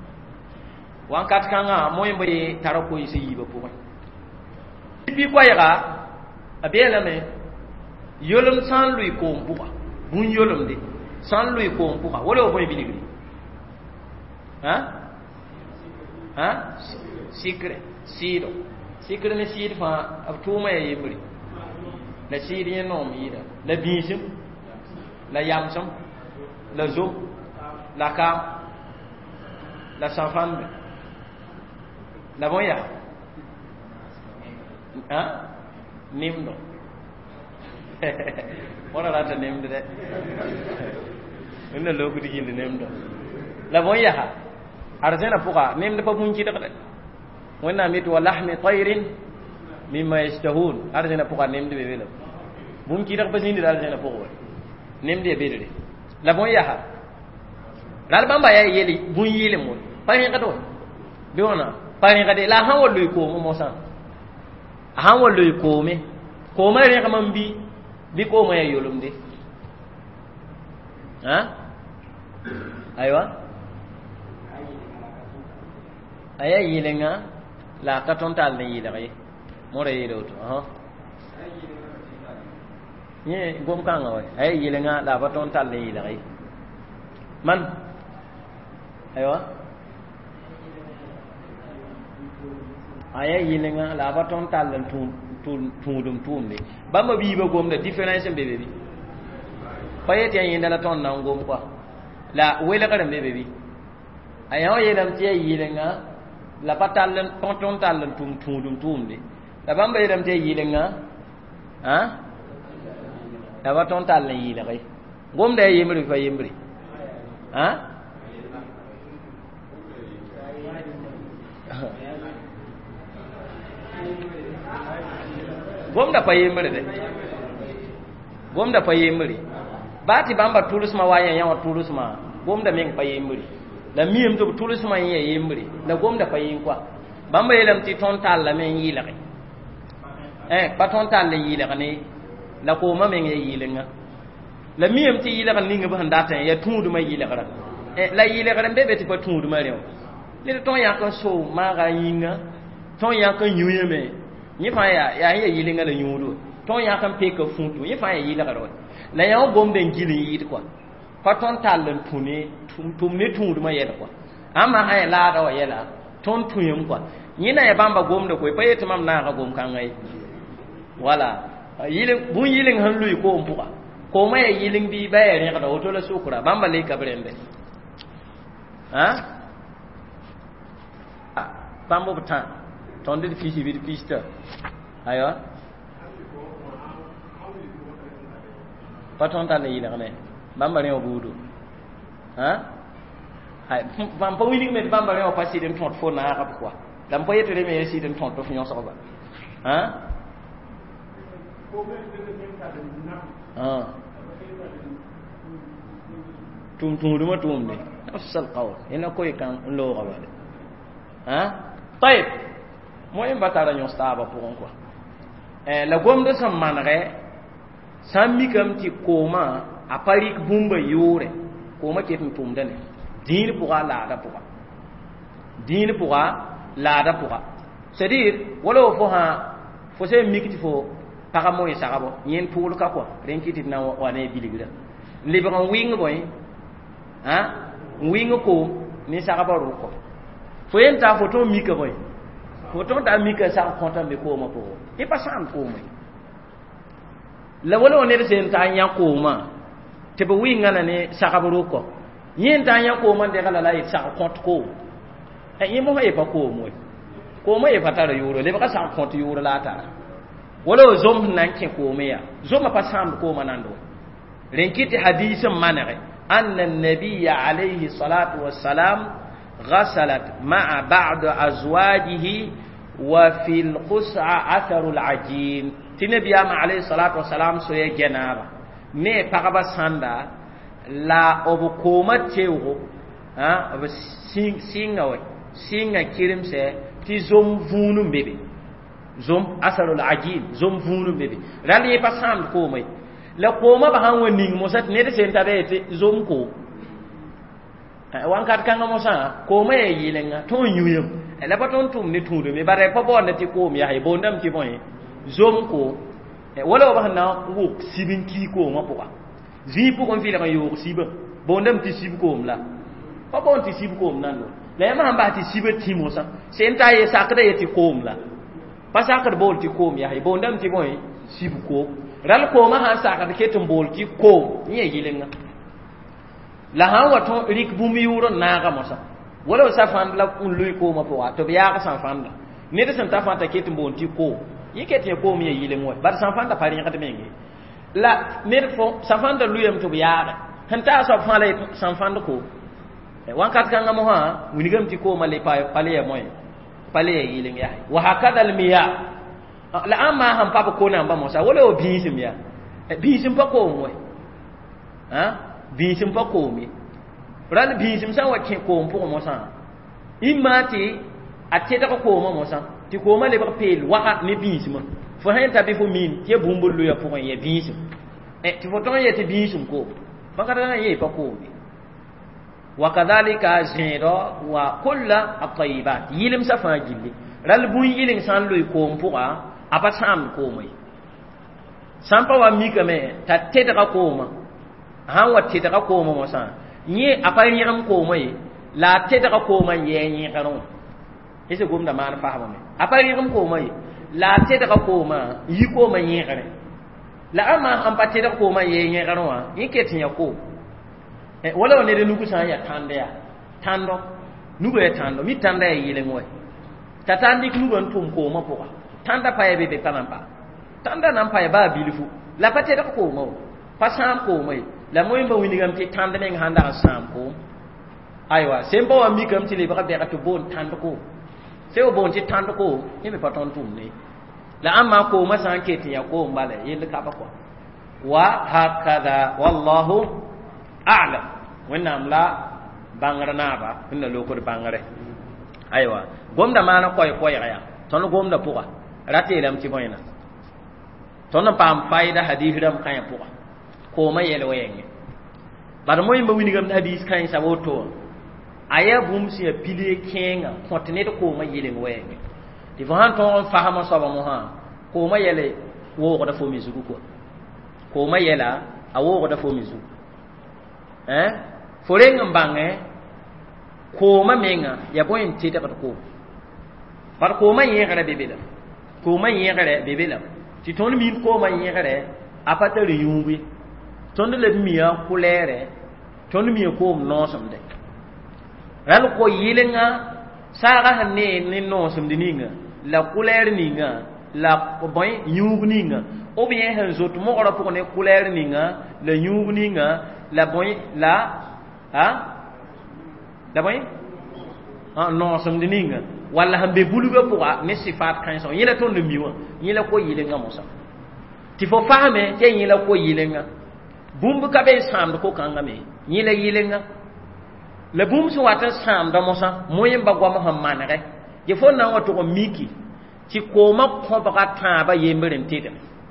wan kat kanga moy mbe tarako yi se yiba ko bi ko yaga abela me yolum san lui ko mbuka bun yolum de san lui ko mbuka wala o boy binigri ha ha sikre sido sikre ne sid fa ab tuma ya yimri la sid yen nom yida la bisim la yamsam la zo la kam la sanfan la boya ha nimdo wala rata nimdo de inna lokuti gindi nimdo la boya ha arzena puka nimdo pa bunci de de wonna mit wa lahmi tayrin mimma yastahun arzena puka nimdo be welo bunci de pa sindi arzena puka nimdo be de la boya ha dal bamba ya yeli bun yile mo pani ka do be wona pani ka de la han wallu ko mo mosan han wallu ko me ko ma re ka man bi bi ko ma yolum de ha aywa aya yilenga la ka ton tal ne yile mo re yelo to ha ni gom ka nga way aya yilenga la ba ton tal ne yile man aywa aya yilenga la ba ton tal tum tum tum tum ni bamba bi ba gom da difference be be bi payete yin da la ton na gom kwa la wela ka be be bi aya yelam tie yilenga la patal ton ton tal tum tum tum ni la bamba yelam tie yilenga ha la ba ton tal ni yile kai gom da yimri fa yimri ha gomda payemre de gomda payemre bati bamba tulusma waya yawa tulusma gomda men payemre la miyem to tulusma ye yemre la gomda payen kwa bamba yelam ti ton tal la men yila kai eh pa ton tal le yila kani la ko ma men ye yilenga la miyem ti yila kan ninga ba ndata ya tundu ma yila kara eh la yila kara bebe ti pa tundu ma rew le ton ya kan so ma ga yinga ton ya kan yuyeme ni fa ya ya ya yilinga la nyudo ton ya kan pe ka funtu ni fa ya yila kara la ya bom den gilin yit kwa pa ton tal len tuni tum tum ne tundu ma yela kwa ama ha la da wa yela ton tuyem kwa ni na ya bamba gom da ko pa yete mam na ga gom kan ngai wala yilin bun yilin han lui ko mbuka ko ma ya yilin bi ba ya ne ka da hoto la sukura bamba le ka brende ha bamba butan ton de fishi bi pista ayo paton ta le yila ne bamba ne obudu ha hay bamba wili me bamba ne o pasi den ton fo na ka quoi dam po yetere me si den ton to fnyo so ba ha ah tum tum duma tum ne asal qawl ina koy kan lo ga wale ha tayib moy mbatara nyo staba pour quoi eh la gom de sam manare sammi kam ti koma a parik bumba yore koma ke tum dane din pour la da pour din pour la da pour c'est-à-dire wala fo ha fo se mikiti fo para moy sagabo yen pulu ka quoi renkiti na wane biligira libran wing boy ha wing ko ni sagabo ro ko fo yen ta photo mika boy photo ta mika sa konta me ko ma po e pa sam ko mo la wala on ne sen ta nya ko ma te bo winga na ne sagabo ro ko yen ta nya ko man de kala la sa konta ko e yimo e pa ko mo ko mo e pa ta yoro le ba sa konta yoro la ta wala zom nan ke ko meya zoma pa sam ko manando renkiti hadisin manare anna an-nabiy alayhi salatu wassalam ghasalat ma'a ba'd azwajihi wa fil qus'a atharu al-ajin tinabiya ma alayhi salatu wassalam so ye genaba me pagaba sanda la obo koma tewo ha obo sing singa we singa kirimse ti zom vunu bebe zom asarul ajin zom vunu bebe rali pa sam ko mai la ko ma ba han woni mo sat ne de sen tabete zom ko wan kat kan mo sa ko mai yilenga ton yuyum la ba ton tum ne tudu me bare pa bon ti ko mi hay bondam ti bon zom ko wala ba na wo sibin ki ko ma poka zi pu kon fi la yo siba bondam ti sib ko mla pa bon ti sib ko mnan la ma hamba ti sibe ti mosa senta ye sakda ye ti kom la pa sakda bol ti kom ya hay bondam ti boy sibu ko ral ko ma han sakda ketum bol ti kom ni ye yilenga la ha wato rik bumi yuro naga mosa wala sa fan la un lui ko ma po to biya ka san fan ne da san ta fanta ketum bol ti ko yike ti ko mi ye yilengo bar san fan da pari ka te mengi la ne fo san fan da luyam to biya hanta sa fan la san fan ko wankat kan ngamo ha winigam ti ko male pa pale ya moy pale ya yiling ya wa hakada al miya la amma ham papa ko na ba mosa wala o bisim ya bisim pa ko moy ha bisim pa ko mi ran bisim sa wa ke ko mpo mosa imati ateta ko mo mosa ti ko male ba pel wa ni bisim fo hen tabi fo min ke bumbul ya fo ye bisim e ti fo ton ye ti bisim ko bakara ye pa ko mi وكذلك زيرا وكل الطيبات يلم سفا جيلي رال بو يلين سان لوي كوم بوغا ابا سام كومي سامبا وا ميكامي تا تيدغا كوما هان وا تيدغا كوما موسا ني ابا يرم كومي لا تيدغا كوما يني كانو يسي غوم دا مان فاهمو ابا يرم كومي لا تيدغا كوما يي كوما يني كانو لا اما ام با تيدغا كوما يني كانو يكيتين يكو wala wonde nuku san ya tande ya tando nugo ya tando mi tanda ya yile moy tatandi nugo ntum ko ma poka tanda pa ya bebe panampa tanda nam pa ya ba bilifu la pate da ko mo pasam ko moy la moy mba wini gam ti tanda ne handa sam ko aywa sembo wa mi gam ti le ba be ka to bon tando ko se o bon ti tando ko ni be paton tum ni la amma ko ma san ke ti ya ko mbale yele ka ba ko wa hakada wallahu a'lam wannan la bangare na ba inda lokor bangare aiwa gomda mana koy koy ya ton gomda puga rate lam ti boyna ton pam faida hadith dam kan puga ko ma yele wayenge bar moy ma wini gam hadith kan sa woto aya bum si pile kenga kontine ko ma yele wayenge ti van ton fahama saba mo ha ko ma yele wo ko da fo mi zugu ko ko ma yela awo ko da fo mi zugu eh foreng mbange ko ma menga ya boyin tita ka ko par ko ma yegare bebela ko ma yegare bebela ti ton mi ko ma yegare apata ri yumbi ton le miya kulere ton mi ko no somde ral ko yilenga saga hanne ni no somde ninga la kulere ninga la boy yumbi ninga o bien han zotu mo ora ko ne kulere ninga la yumbi ninga la boy la ha la boy ah non som de ninga wala hambe buluga pour ne sifat kan so yela ton de miwa yela ko yilenga mosa ti fo fahame te yela ko yilenga bumbu ka be sam ko kanga me yela yilenga le bum so wata sam da mosa moyen ba gwa muhammad re je fo na wato ko miki ti ko ma ko ba ta ba yemberin tede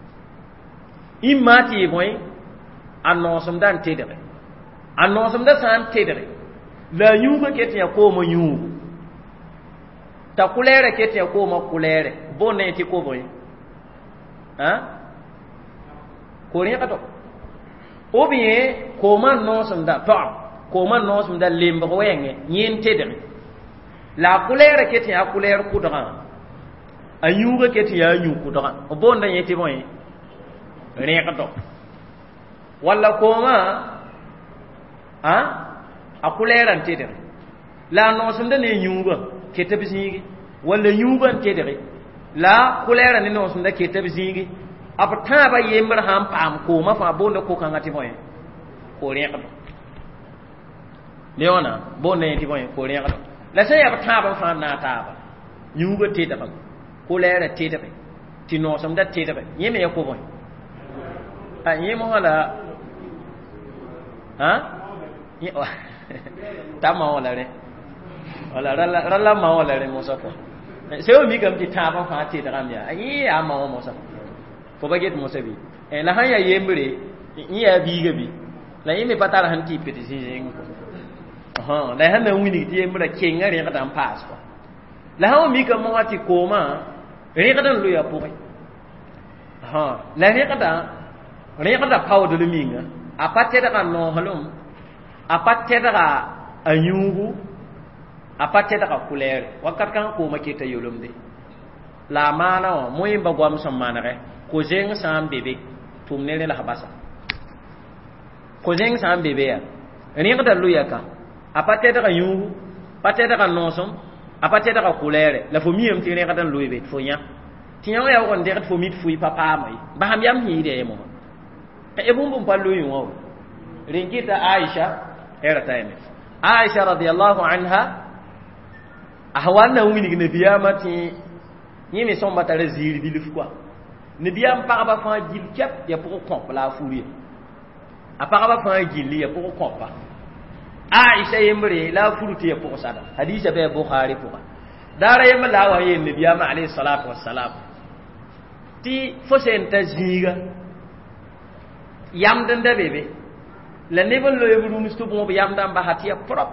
imati boy annosum dan tedere annosum da san tedere la yuga kete ya ko mo yuga ta kulere kete ya ko mo kulere bonne ti ko boy ha ko ri ka to o bien ko man nosum da to ko man nosum da lemba ko wenge nyen tedere la kulere kete ya kulere ku daga ayuga kete ya yu ku daga o bonne yeti boy ri ka to wala koma ha akuleran tedere la no sunda ne nyuba ke tabzingi wala nyuban tedere la kulera ne no sunda ke tabzingi apata ba yembar ham pam ko ma fa bonda ko kan ati moy ko riya leona bonne ti moy ko riya la sai apata ba fa na ta ba nyuba tedere kulera tedere ti no sunda tedere yeme ya ko moy a yemo hala ha ta ma wala re wala rala rala ma wala re mosa ko se o mi kam ti ta ba fa ti da kam ya ai ya ma o mosa fo ba get mosa bi e la han ya yembre ni ya bi ga bi la yeme patara han ti peti sin sin ko ha la han na wini ti yembre kenga re ka dan pass ko la ha o mi kam mo ati ko ma re ka dan lu ya po ha la re ka da re ka da paw de luminga apate da kan no halum apate da anyugu apate da ka couleur wakat kan ko ma kita yolumde la mana moy ba gwam som manare ko jeng sam bebe tum ne la habasa ko jeng sam bebe ya ni ngada luya ka apate da ka yu apate da ka nosom apate da ka couleur la fo miyam ti ne ngada luye be fo nya ti nya ya ko ndet fo mit fui papa mai ba ham yam hi de mo e bum bum pallu yu wo ringita Aisha era tayme Aisha radiyallahu anha ahwana wini ne biyamati yimi somba tare ziri bilif quoi ne biyam pa ba fa jil kep ya pour komp la fourier a pa ba fa jil ya pour kompa Aisha yembre la furuti ya pour sada hadith be Bukhari pour dara yem la wa yen ne biyam alayhi salatu wassalam ti fosen tajiga yam den da bebe la nebal lo yebru mustu bo yam dan ba hatia prop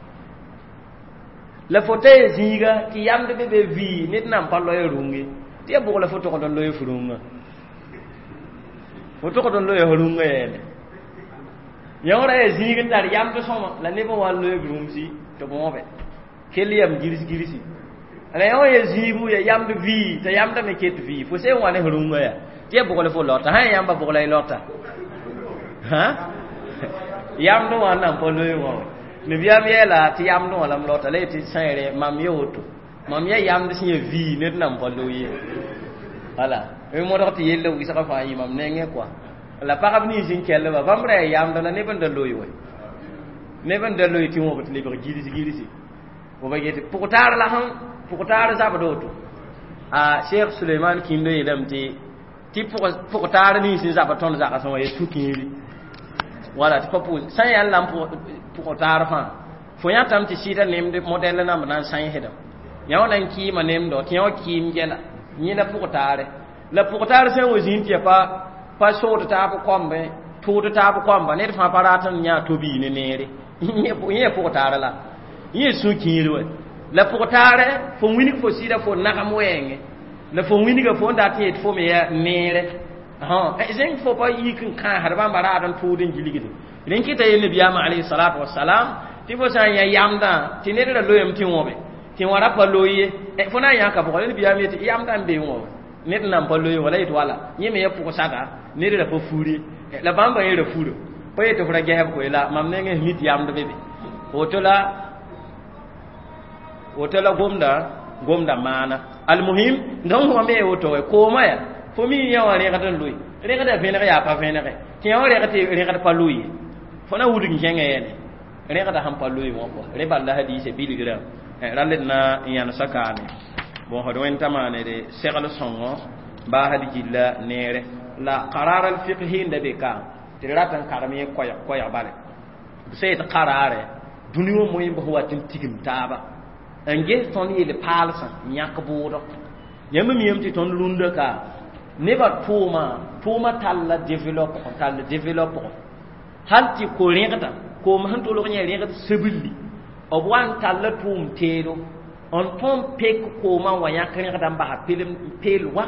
la fauteuil ziga ki yam de bebe vi nit nam pa lo yerungi ti bo la photo ko don lo yefurunga photo ko don lo yerunga yene yawra e ziga dar yam to soma la nebo wal lo yebrumsi to bo be keliyam giris girisi ala yo ye zibu ya yam de vi ta yam da me ket vi fo se wane hurunga ya ti bo ko la fo lota ha yam ba bo la lota ha yam no wana po lo yo ne biam yela ti yam no lam lota le ti sere mam yoto mam ya yam de sinye vi net nam po lo ye ala e mo do ti yelo wi saka fa yi mam ne nge quoi la pa kab ni sin kelle ba bamre yam da ne ban de lo yo ne ban de lo ti mo ko ti le ba gidi gidi si o ba yete pukutar la han pukutar za ba do to a Sheikh Suleiman Kindo yelam ti ti pukutar ni sin za ba ton za ka so ye tukiri wala ti papu san yan lam pour tar fa fo ya tam ti sita nem de model na man san hedam yaw nan ki ma nem do ti yaw ki mjela ni na pour tare la pour tare sen o jin ti pa pa so ta pa kombe tu ta pa komba ne fa paratan nya to bi ne nere ni ni pour tare la ni su ki ro la pour tare fo wini fo sida fo na ka moyenge la fo wini ga fo nda ti fo me ya nere ha ezen fo pa yikin kan harba mara dan tudin jiligidi len kita yen nabiyama alayhi salatu wassalam ti fo san ya yamda ti ne da loyam ti wobe ti wara pa loye e fo na ya ka bo le biyama ti yamda be wo ne nan pa loye wala itu wala ni me ya pu ko saka ne da fo furi la bamba yere furo po yeto fura gehab ko ila mam ne nge mit yamda bebe hotola hotola gomda gomda mana almuhim ndon ko me woto ko maya fo mi ya wale gadan loy re gada fe ne ya pa fe ne ti ya wale gati re gada pa loy fo na wudu ngenga yene re gada ham pa loy mo ko re balla hadise biligra ralle na yana sakane bon hodo en tamane de segal songo ba hadijilla nere la qarar al fiqhi ndabe ka tiratan karami ko ya ko ya bale sey ta qarare duniyo moy bo watin tigim taba ange ton ile palsa nyak bodo yamma mi yamti ton lunda ka neba tuma tuma talla develop talla develop halti ko ringata ko man to lo nyere ringata sebulli obwan talla tum tedo on tom pek ko man wanya kan ringata ba pelem pel wa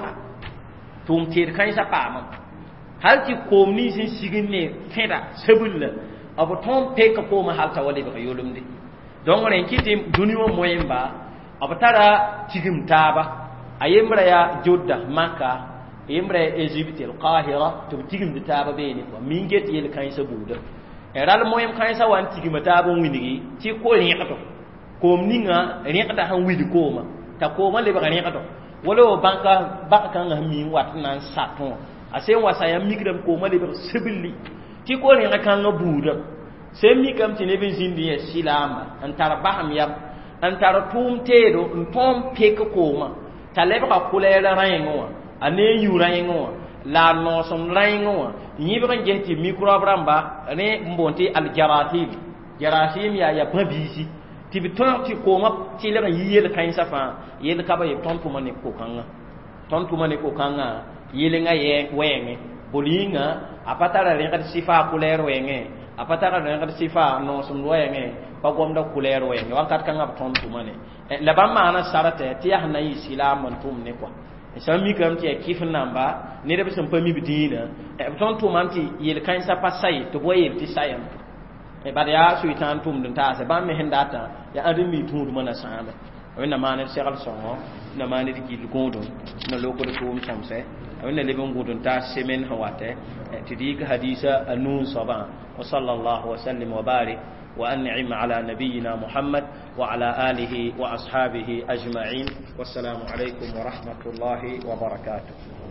tum ted kan sa pa man halti ko ni sin siginne feda sebulla abo tom pek ko man halta wale ba yolumde donc ren kitim duniyo moyemba abatara tigim taba ayemra ya jodda makka imre Egypt el Qahira to tigim taba beni ko minget yel kan sa buda eral moyem kan sa wan tigim taba winigi ti ko riqato ko ninga riqata han widi ko ma ta ko ma le ba riqato wala banka banka nga mi wat nan saton ase wasa ya migram ko ma le ba sibilli ti ko riqa kan nga buda se mi kam ti ne ben zindi ya silama antara baham yab antara tum tedo ntom pek ko ma taleba ka kulera rayengo ane yura yengo la no som rayengo yibe kan jenti micro bramba ne mbonti al jarathim jarathim ya ya babisi ti biton ti ko ma ti le yiyel kan safa yel ka ba ton tuma ne ko kanga ton tuma ne ko kanga yele nga ye wenge bolinga apatara re ka sifa kulero wenge apatara re ka sifa no som wenge pa gomda kulero wenge wakat kanga ton tuma ne la ba mana sarate ti ya na islam man tum ne kwa so mi kam ti kif namba ne de bisam pami bidina e ton to manti yel kan sa pasai to boye ti sayam e bad ya suitan tum dun ta se ban me hendata ya adu mi tundu mana saame wẽnna maaned segl sõngo na maaned gill gũudum na lokd tʋʋm sõmsɛ wẽnna leb n gũud n taas semen sẽn watɛ tɩ d yik hadiisa a nuun soabã wa sallallahu wa sallim wa barik وأنعم على نبينا محمد وعلى آله وأصحابه أجمعين والسلام عليكم ورحمة الله وبركاته.